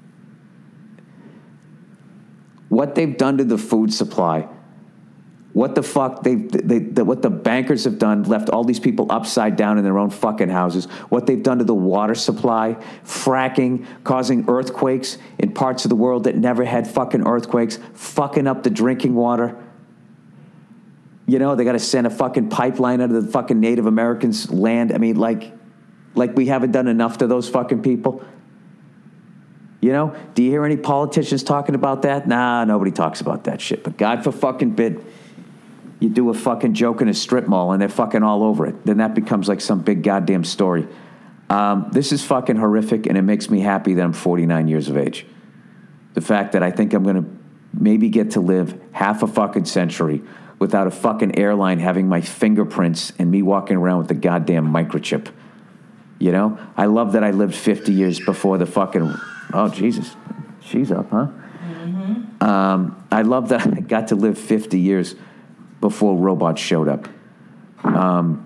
what they've done to the food supply, what the fuck they, they, they what the bankers have done, left all these people upside down in their own fucking houses, what they've done to the water supply, fracking, causing earthquakes in parts of the world that never had fucking earthquakes, fucking up the drinking water. You know, they got to send a fucking pipeline out of the fucking Native Americans' land. I mean, like, like we haven't done enough to those fucking people. You know, do you hear any politicians talking about that? Nah, nobody talks about that shit. But God for fucking bid, you do a fucking joke in a strip mall and they're fucking all over it. Then that becomes like some big goddamn story. Um, this is fucking horrific, and it makes me happy that I'm forty-nine years of age. The fact that I think I'm going to maybe get to live half a fucking century without a fucking airline having my fingerprints and me walking around with a goddamn microchip. You know? I love that I lived fifty years before the fucking... Oh, Jesus. She's up, huh? Mm-hmm. Um, I love that I got to live fifty years before robots showed up. Um,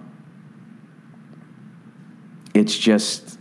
it's just...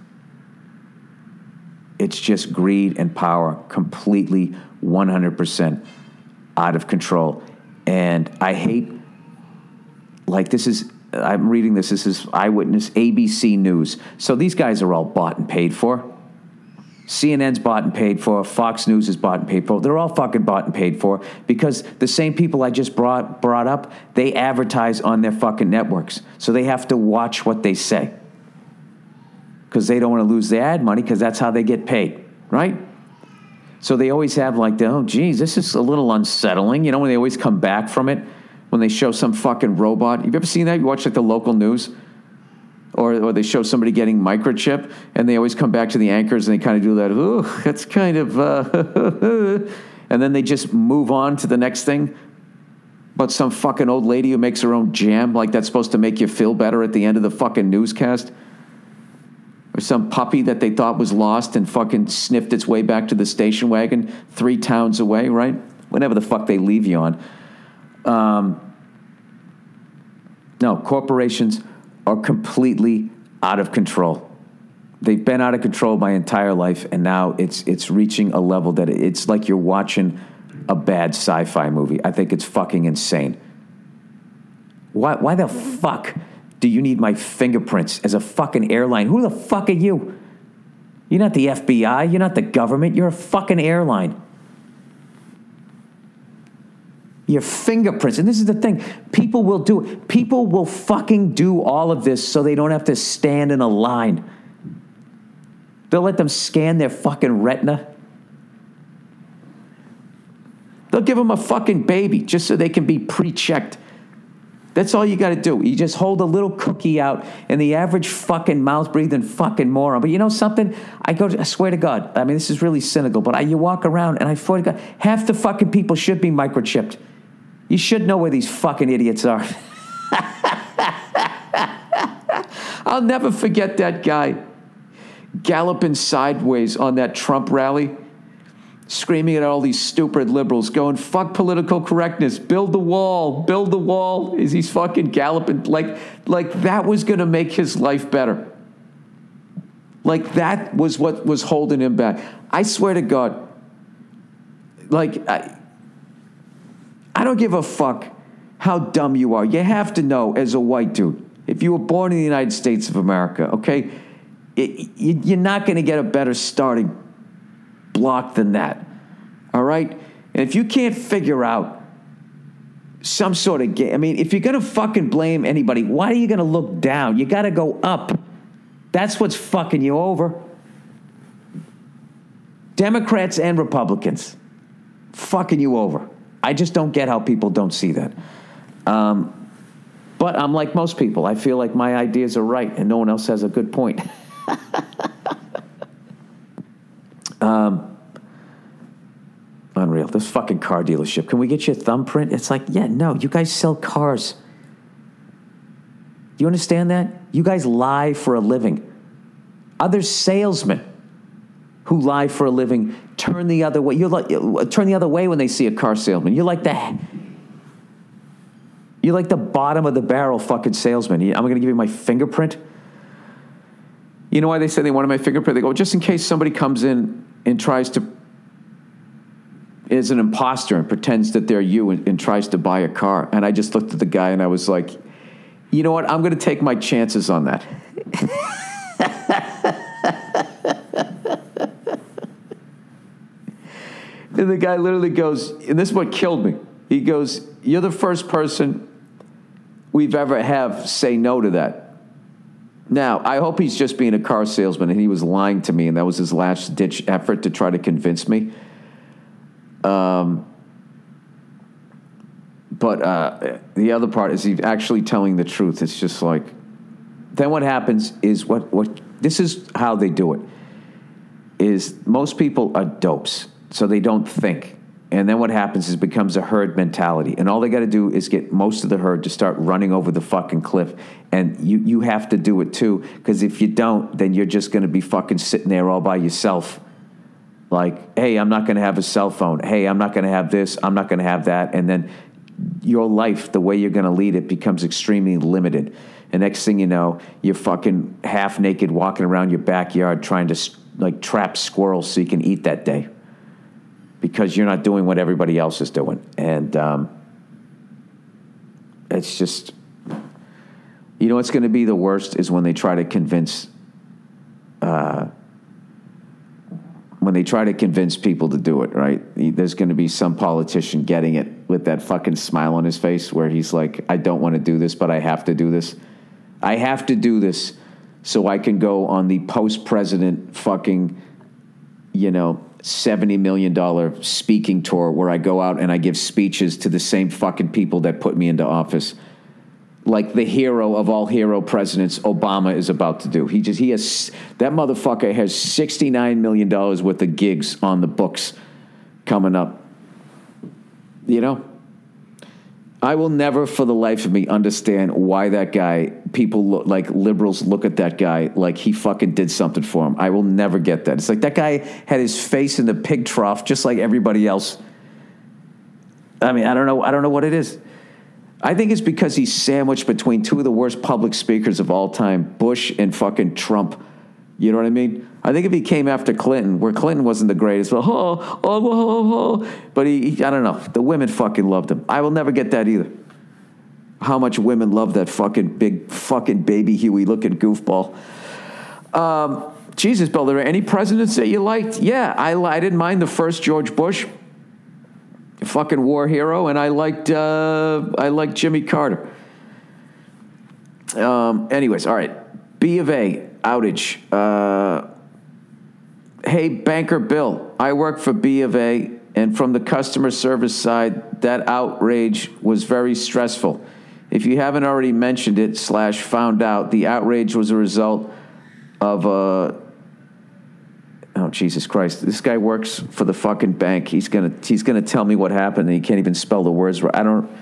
It's just greed and power completely one hundred percent out of control. And I hate, like, this is, I'm reading this, this is Eyewitness, A B C News. So these guys are all bought and paid for. C N N's bought and paid for. Fox News is bought and paid for. They're all fucking bought and paid for because the same people I just brought brought up, they advertise on their fucking networks. So they have to watch what they say because they don't want to lose their ad money because that's how they get paid, right? So they always have like, the, oh, geez, this is a little unsettling. You know, when they always come back from it, when they show some fucking robot. You've ever seen that? You watch like the local news? Or, or they show somebody getting microchip, and they always come back to the anchors, and they kind of do that, ooh, that's kind of, uh, and then they just move on to the next thing. But some fucking old lady who makes her own jam, like that's supposed to make you feel better at the end of the fucking newscast. Or some puppy that they thought was lost and fucking sniffed its way back to the station wagon three towns away, right? Whenever the fuck they leave you on. Um, no, corporations are completely out of control. They've been out of control my entire life, and now it's it's reaching a level that it's like you're watching a bad sci-fi movie. I think it's fucking insane. Why, why the fuck do you need my fingerprints as a fucking airline? Who the fuck are you? You're not the F B I. You're not the government. You're a fucking airline. Your fingerprints. And this is the thing. People will do it. People will fucking do all of this so they don't have to stand in a line. They'll let them scan their fucking retina. They'll give them a fucking baby just so they can be pre-checked. That's all you got to do. You just hold a little cookie out, and the average fucking mouth-breathing fucking moron. But you know something? I go. To, I swear to God. I mean, this is really cynical, but I, you walk around, and I swear to God, half the fucking people should be microchipped. You should know where these fucking idiots are. I'll never forget that guy galloping sideways on that Trump rally, screaming at all these stupid liberals, going, fuck political correctness, build the wall, build the wall, as he's fucking galloping. Like, like that was going to make his life better. Like that was what was holding him back. I swear to God, like, I, I don't give a fuck how dumb you are. You have to know as a white dude, if you were born in the United States of America, okay, it, you, you're not going to get a better starting block than that. All right? And if you can't figure out some sort of game, I mean, if you're going to fucking blame anybody, why are you going to look down? You got to go up. That's what's fucking you over. Democrats and Republicans fucking you over. I just don't get how people don't see that. Um, but I'm like most people. I feel like my ideas are right and no one else has a good point. um, unreal. This fucking car dealership. Can we get you a thumbprint? It's like, yeah, no, you guys sell cars. Do you understand that? You guys lie for a living. Other salesmen who lie for a living turn the other way. You're like turn the other way when they see a car salesman. You're like the you're like the bottom of the barrel fucking salesman. I'm going to give you my fingerprint. You know why they say they wanted my fingerprint? They go, just in case somebody comes in and tries to, is an imposter and pretends that they're you and, and tries to buy a car. And I just looked at the guy and I was like, you know what? I'm going to take my chances on that. And the guy literally goes, and this is what killed me. He goes, you're the first person we've ever have say no to that. Now, I hope he's just being a car salesman and he was lying to me and that was his last-ditch effort to try to convince me. Um, but uh, the other part is he's actually telling the truth. It's just like, then what happens is what, what this is how they do it, is most people are dopes, so they don't think. And then what happens is it becomes a herd mentality. And all they got to do is get most of the herd to start running over the fucking cliff. And you, you have to do it too, because if you don't, then you're just going to be fucking sitting there all by yourself. Like, hey, I'm not going to have a cell phone. Hey, I'm not going to have this. I'm not going to have that. And then your life, the way you're going to lead it, becomes extremely limited. And next thing you know, you're fucking half naked walking around your backyard trying to like trap squirrels so you can eat that day, because you're not doing what everybody else is doing. And um, it's just, you know what's going to be the worst is when they try to convince, uh, when they try to convince people to do it, right? There's going to be some politician getting it with that fucking smile on his face where he's like, I don't want to do this, but I have to do this. I have to do this so I can go on the post-president fucking, you know, seventy million dollars speaking tour where I go out and I give speeches to the same fucking people that put me into office. Like the hero of all hero presidents, Obama is about to do. He just, he has, that motherfucker has sixty-nine million dollars worth of gigs on the books coming up. You know? I will never for the life of me understand why that guy, people look, like liberals look at that guy like he fucking did something for him. I will never get that. It's like that guy had his face in the pig trough just like everybody else. I mean, I don't know. I don't know what it is. I think it's because he's sandwiched between two of the worst public speakers of all time, Bush and fucking Trump. You know what I mean? I think if he came after Clinton, where Clinton wasn't the greatest, well, oh, oh, oh, oh, but he, he, I don't know, the women fucking loved him. I will never get that either. How much women love that fucking big fucking baby Huey looking goofball. Um, Jesus, Bill, there are any presidents that you liked? Yeah, I, I didn't mind the first George Bush, fucking war hero, and I liked uh, I liked Jimmy Carter. Um, anyways, all right, B of A outage. Uh, hey, Banker Bill, I work for B of A, and from the customer service side, that outrage was very stressful. If you haven't already mentioned it slash found out, the outrage was a result of a. Oh, Jesus Christ. This guy works for the fucking bank. He's going to he's gonna tell me what happened, and he can't even spell the words right. I don't,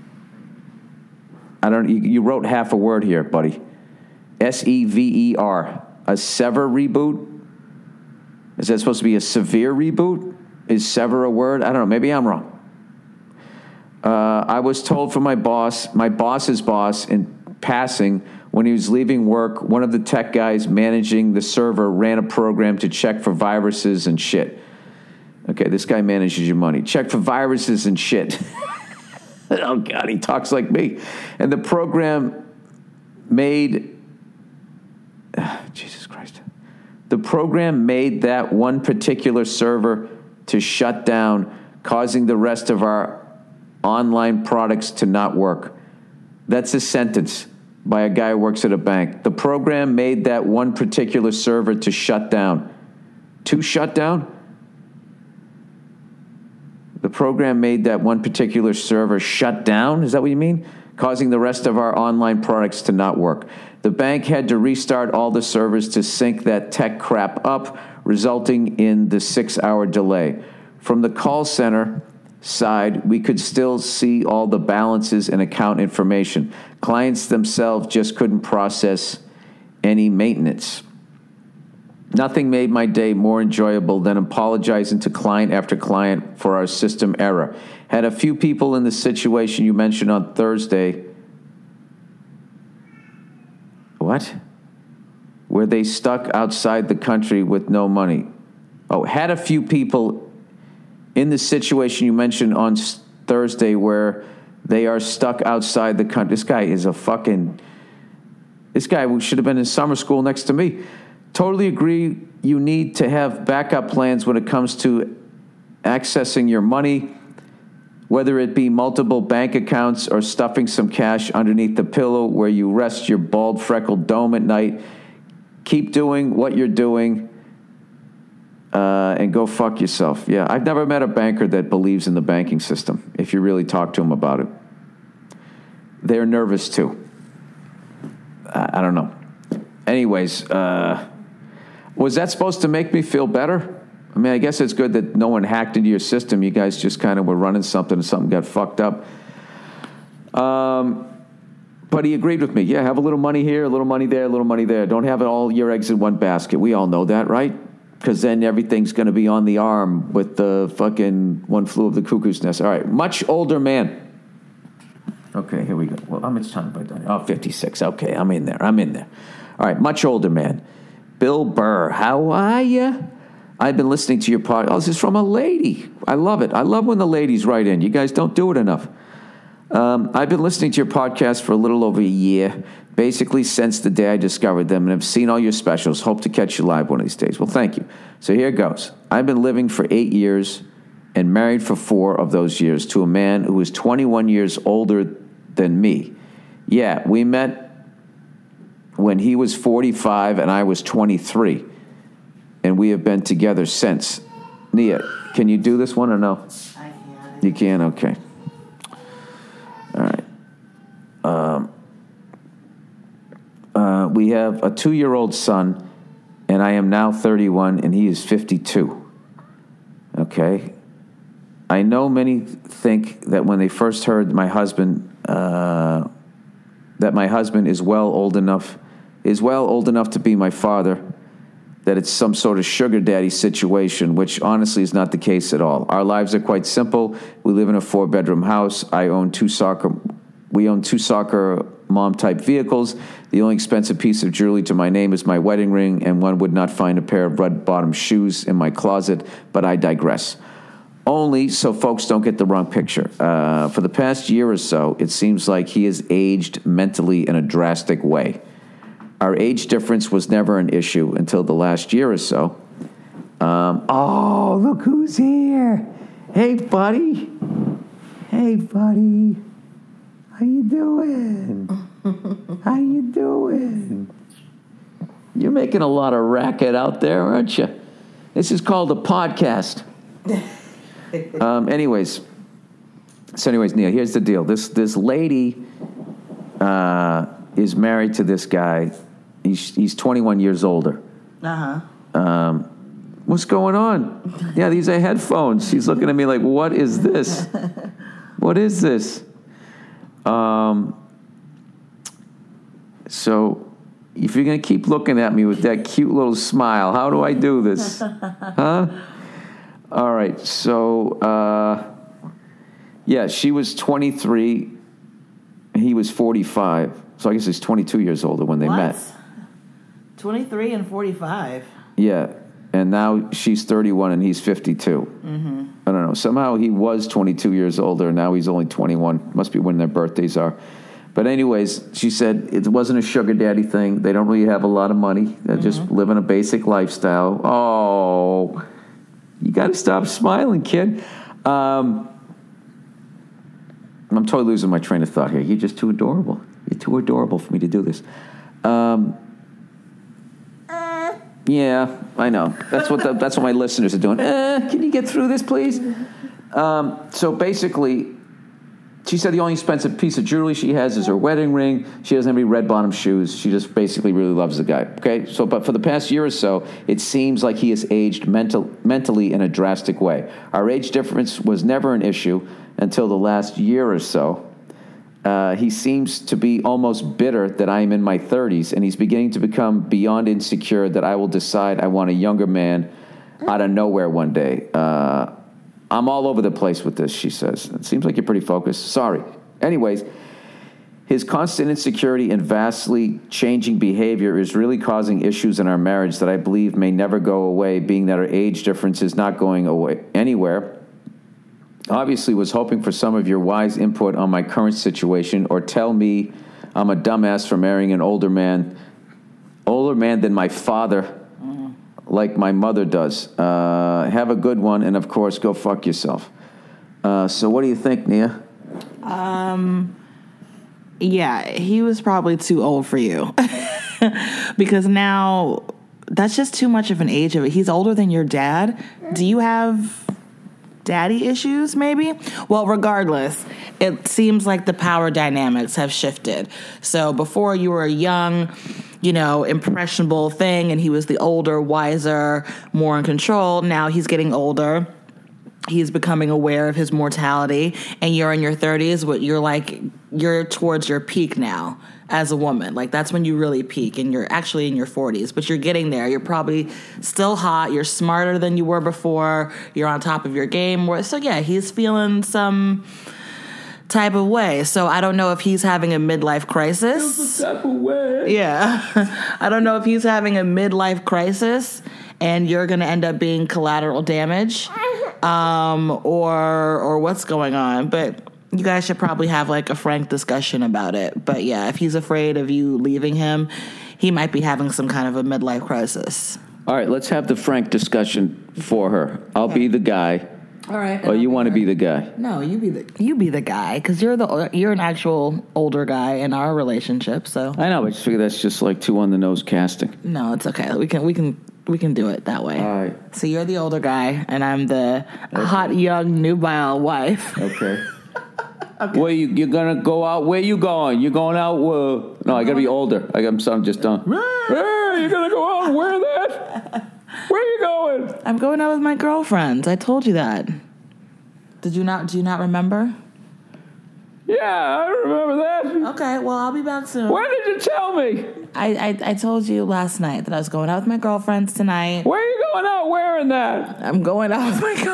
I don't, you, you wrote half a word here, buddy. S E V E R. A sever reboot? Is that supposed to be a severe reboot? Is sever a word? I don't know. Maybe I'm wrong. Uh, I was told from my boss, my boss's boss in passing, when he was leaving work, one of the tech guys managing the server ran a program to check for viruses and shit. Okay, this guy manages your money. Check for viruses and shit. Oh, God, he talks like me. And the program made... Jesus Christ. The program made that one particular server to shut down, causing the rest of our online products to not work. That's a sentence by a guy who works at a bank. The program made that one particular server to shut down. To shut down? The program made that one particular server shut down? Is that what you mean? Causing the rest of our online products to not work. The bank had to restart all the servers to sync that tech crap up, resulting in the six-hour delay. From the call center side, we could still see all the balances and account information. Clients themselves just couldn't process any maintenance. Nothing made my day more enjoyable than apologizing to client after client for our system error. Had a few people in the situation you mentioned on Thursday. What? Where they stuck outside the country with no money. Oh, had a few people in the situation you mentioned on Thursday where they are stuck outside the country. This guy is a fucking... This guy should have been in summer school next to me. Totally agree you need to have backup plans when it comes to accessing your money, whether it be multiple bank accounts or stuffing some cash underneath the pillow where you rest your bald, freckled dome at night. Keep doing what you're doing uh, and go fuck yourself. Yeah, I've never met a banker that believes in the banking system, if you really talk to them about it. They're nervous, too. I, I don't know. Anyways, uh, was that supposed to make me feel better? I mean, I guess it's good that no one hacked into your system. You guys just kind of were running something and something got fucked up. Um, but he agreed with me. Yeah, have a little money here, a little money there, a little money there. Don't have it all your eggs in one basket. We all know that, right? Because then everything's going to be on the arm with the fucking one flew of the cuckoo's nest. All right, much older man. Okay, here we go. Well, how much time have I done? Oh, fifty-six. Okay, I'm in there. I'm in there. All right, much older man. Bill Burr, how are you? I've been listening to your podcast. Oh, this is from a lady. I love it. I love when the ladies write in. You guys don't do it enough. Um, I've been listening to your podcast for a little over a year, basically since the day I discovered them, and have seen all your specials. Hope to catch you live one of these days. Well, thank you. So here goes. I've been living for eight years and married for four of those years to a man who is twenty-one years older than me. Yeah, we met when he was forty-five and I was twenty-three. And we have been together since. Nia, can you do this one or no? I can. You can? Okay. All right. Um, uh, we have a two-year-old son, and I am now thirty-one, and he is fifty-two. Okay. I know many think that when they first heard my husband, uh, that my husband is well old enough, is well old enough to be my father, that it's some sort of sugar daddy situation, which honestly is not the case at all. Our lives are quite simple. We live in a four-bedroom house. I own two soccer, we own two soccer mom-type vehicles. The only expensive piece of jewelry to my name is my wedding ring, and one would not find a pair of red-bottom shoes in my closet, but I digress. Only so folks don't get the wrong picture. Uh, for the past year or so, it seems like he has aged mentally in a drastic way. Our age difference was never an issue until the last year or so. Um, oh, look who's here. Hey, buddy. Hey, buddy. How you doing? How you doing? You're making a lot of racket out there, aren't you? This is called a podcast. um, anyways. So anyways, Neil, here's the deal. This, this lady uh, is married to this guy. He's, he's twenty-one years older. Uh-huh. Um, what's going on? Yeah, these are headphones. She's looking at me like, what is this? What is this? Um, so if you're going to keep looking at me with that cute little smile, how do I do this? Huh? All right. So, uh, yeah, she was twenty-three. And he was forty-five. So I guess he's twenty-two years older when they What? met. twenty-three and forty-five. Yeah, and now she's thirty-one and he's fifty-two. Mm-hmm. I don't know. Somehow he was twenty-two years older, and now he's only twenty-one. Must be when their birthdays are. But anyways, she said it wasn't a sugar daddy thing. They don't really have a lot of money. They're mm-hmm. just living a basic lifestyle. Oh, you got to stop smiling, kid. Um, I'm totally losing my train of thought here. You're just too adorable. You're too adorable for me to do this. Um... Yeah, I know. That's what the, that's what my listeners are doing. Eh, can you get through this, please? Um, so basically, she said the only expensive piece of jewelry she has is her wedding ring. She doesn't have any red-bottom shoes. She just basically really loves the guy. Okay, so but for the past year or so, it seems like he has aged mental, mentally in a drastic way. Our age difference was never an issue until the last year or so. Uh, he seems to be almost bitter that I am in my thirties, and he's beginning to become beyond insecure that I will decide I want a younger man out of nowhere one day. Uh, I'm all over the place with this, she says. It seems like you're pretty focused. Sorry. Anyways, his constant insecurity and vastly changing behavior is really causing issues in our marriage that I believe may never go away, being that our age difference is not going away anywhere. Obviously was hoping for some of your wise input on my current situation, or tell me I'm a dumbass for marrying an older man, older man than my father, mm. like my mother does. Uh, have a good one, and of course, go fuck yourself. Uh, so what do you think, Nia? Um, yeah, he was probably too old for you. Because now, that's just too much of an age of it. He's older than your dad. Do you have daddy issues, maybe? Well, regardless, it seems like the power dynamics have shifted. So before you were a young, you know, impressionable thing, and he was the older, wiser, more in control. Now he's getting older. He's becoming aware of his mortality, and you're in your thirties, but you're like, you're towards your peak now as a woman. Like, that's when you really peak, and you're actually in your forties, but you're getting there. You're probably still hot. You're smarter than you were before. You're on top of your game. So, yeah, he's feeling some type of way. So I don't know if he's having a midlife crisis. Type of way. Yeah. I don't know if he's having a midlife crisis, and you're going to end up being collateral damage, um, or or what's going on. But you guys should probably have like a frank discussion about it. But yeah, if he's afraid of you leaving him, he might be having some kind of a midlife crisis. All right, let's have the frank discussion for her. I'll Okay. be the guy. All right. Or you want to be the guy? No, you be the you be the guy, because you're the you're an actual older guy in our relationship. So I know, but I just figure that's just like too on the nose casting. no, it's okay. We can we can we can do it that way. All right. So you're the older guy, and I'm the hot young nubile wife. Okay. Okay. Where you you're gonna go out? Where you going? You going out? Uh, no, I gotta be older. I, I'm sorry, I'm just done. Hey, you gonna go out and wear that? Where you going? I'm going out with my girlfriends. I told you that. Did you not? Do you not remember? Yeah, I remember that. Okay, well, I'll be back soon. When did you tell me? I, I I told you last night that I was going out with my girlfriends tonight. Where are you going out wearing that? I'm going out with my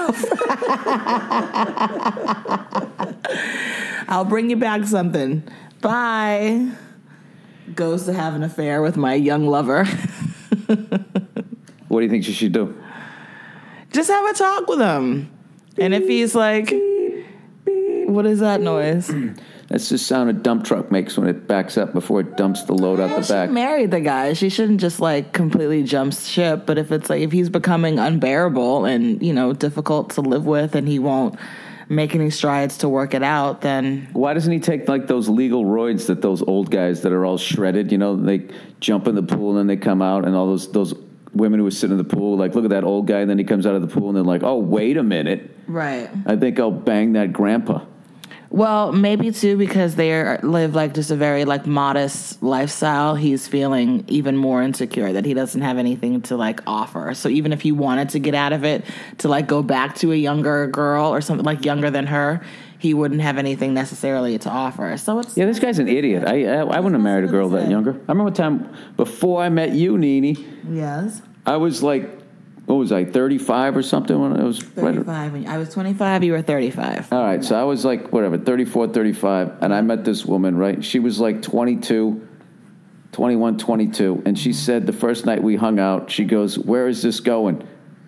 girlfriend. I'll bring you back something. Bye. Goes to have an affair with my young lover. What do you think she should do? Just have a talk with him. And if he's like, what is that noise? That's the sound a dump truck makes when it backs up before it dumps the load out Well, the back. She married the guy. She shouldn't just like completely jump ship. But if it's like, if he's becoming unbearable and, you know, difficult to live with, and he won't make any strides to work it out, then Why doesn't he take like those legal roids that those old guys that are all shredded, you know, they jump in the pool and then they come out, and all those those women who are sitting in the pool, like, look at that old guy, and then he comes out of the pool and they're like, oh, wait a minute. right. I think I'll bang that grandpa. Well, maybe too, because they are, live like just a very like modest lifestyle. He's feeling even more insecure that he doesn't have anything to like offer. So even if he wanted to get out of it, to like go back to a younger girl or something like younger than her, he wouldn't have anything necessarily to offer. So it's Yeah, this guy's an idiot. I I, I wouldn't have married a girl that younger. I remember one time before I met you, Nene, yes, I was like, what was I, thirty-five or something when I was... thirty-five. When I was twenty-five. You were thirty-five. All right, so I was like, whatever, thirty-four, thirty-five, and I met this woman, right? She was like twenty-two, twenty-one, twenty-two, and she said the first night we hung out, she goes, where is this going?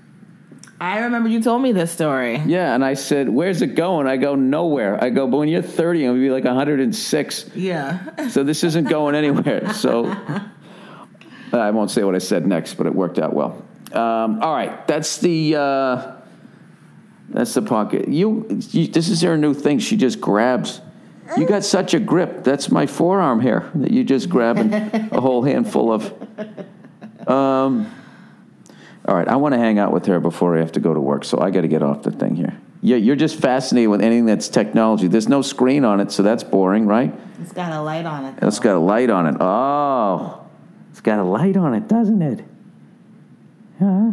I remember you told me this story. Yeah, and I said, where's it going? I go, nowhere. I go, but when you're thirty, I'm going to be like one hundred six. Yeah. So this isn't going anywhere. So I won't say what I said next, but it worked out well. Um, all right, that's the uh, that's the pocket. You, you, this is her new thing. She just grabs. You got such a grip. That's my forearm here that you just grabbing a whole handful of. Um, all right, I want to hang out with her before I have to go to work, so I got to get off the thing here. Yeah, you're just fascinated with anything that's technology. There's no screen on it, so that's boring, right? It's got a light on it, though. It's got a light on it. Oh, it's got a light on it, doesn't it? Huh?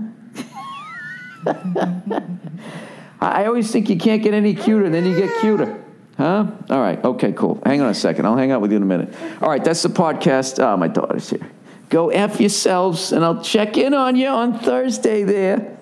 I always think you can't get any cuter, and then you get cuter. Huh? All right. Okay, cool. Hang on a second. I'll hang out with you in a minute. All right, that's the podcast. Oh, my daughter's here. Go F yourselves, and I'll check in on you on Thursday there.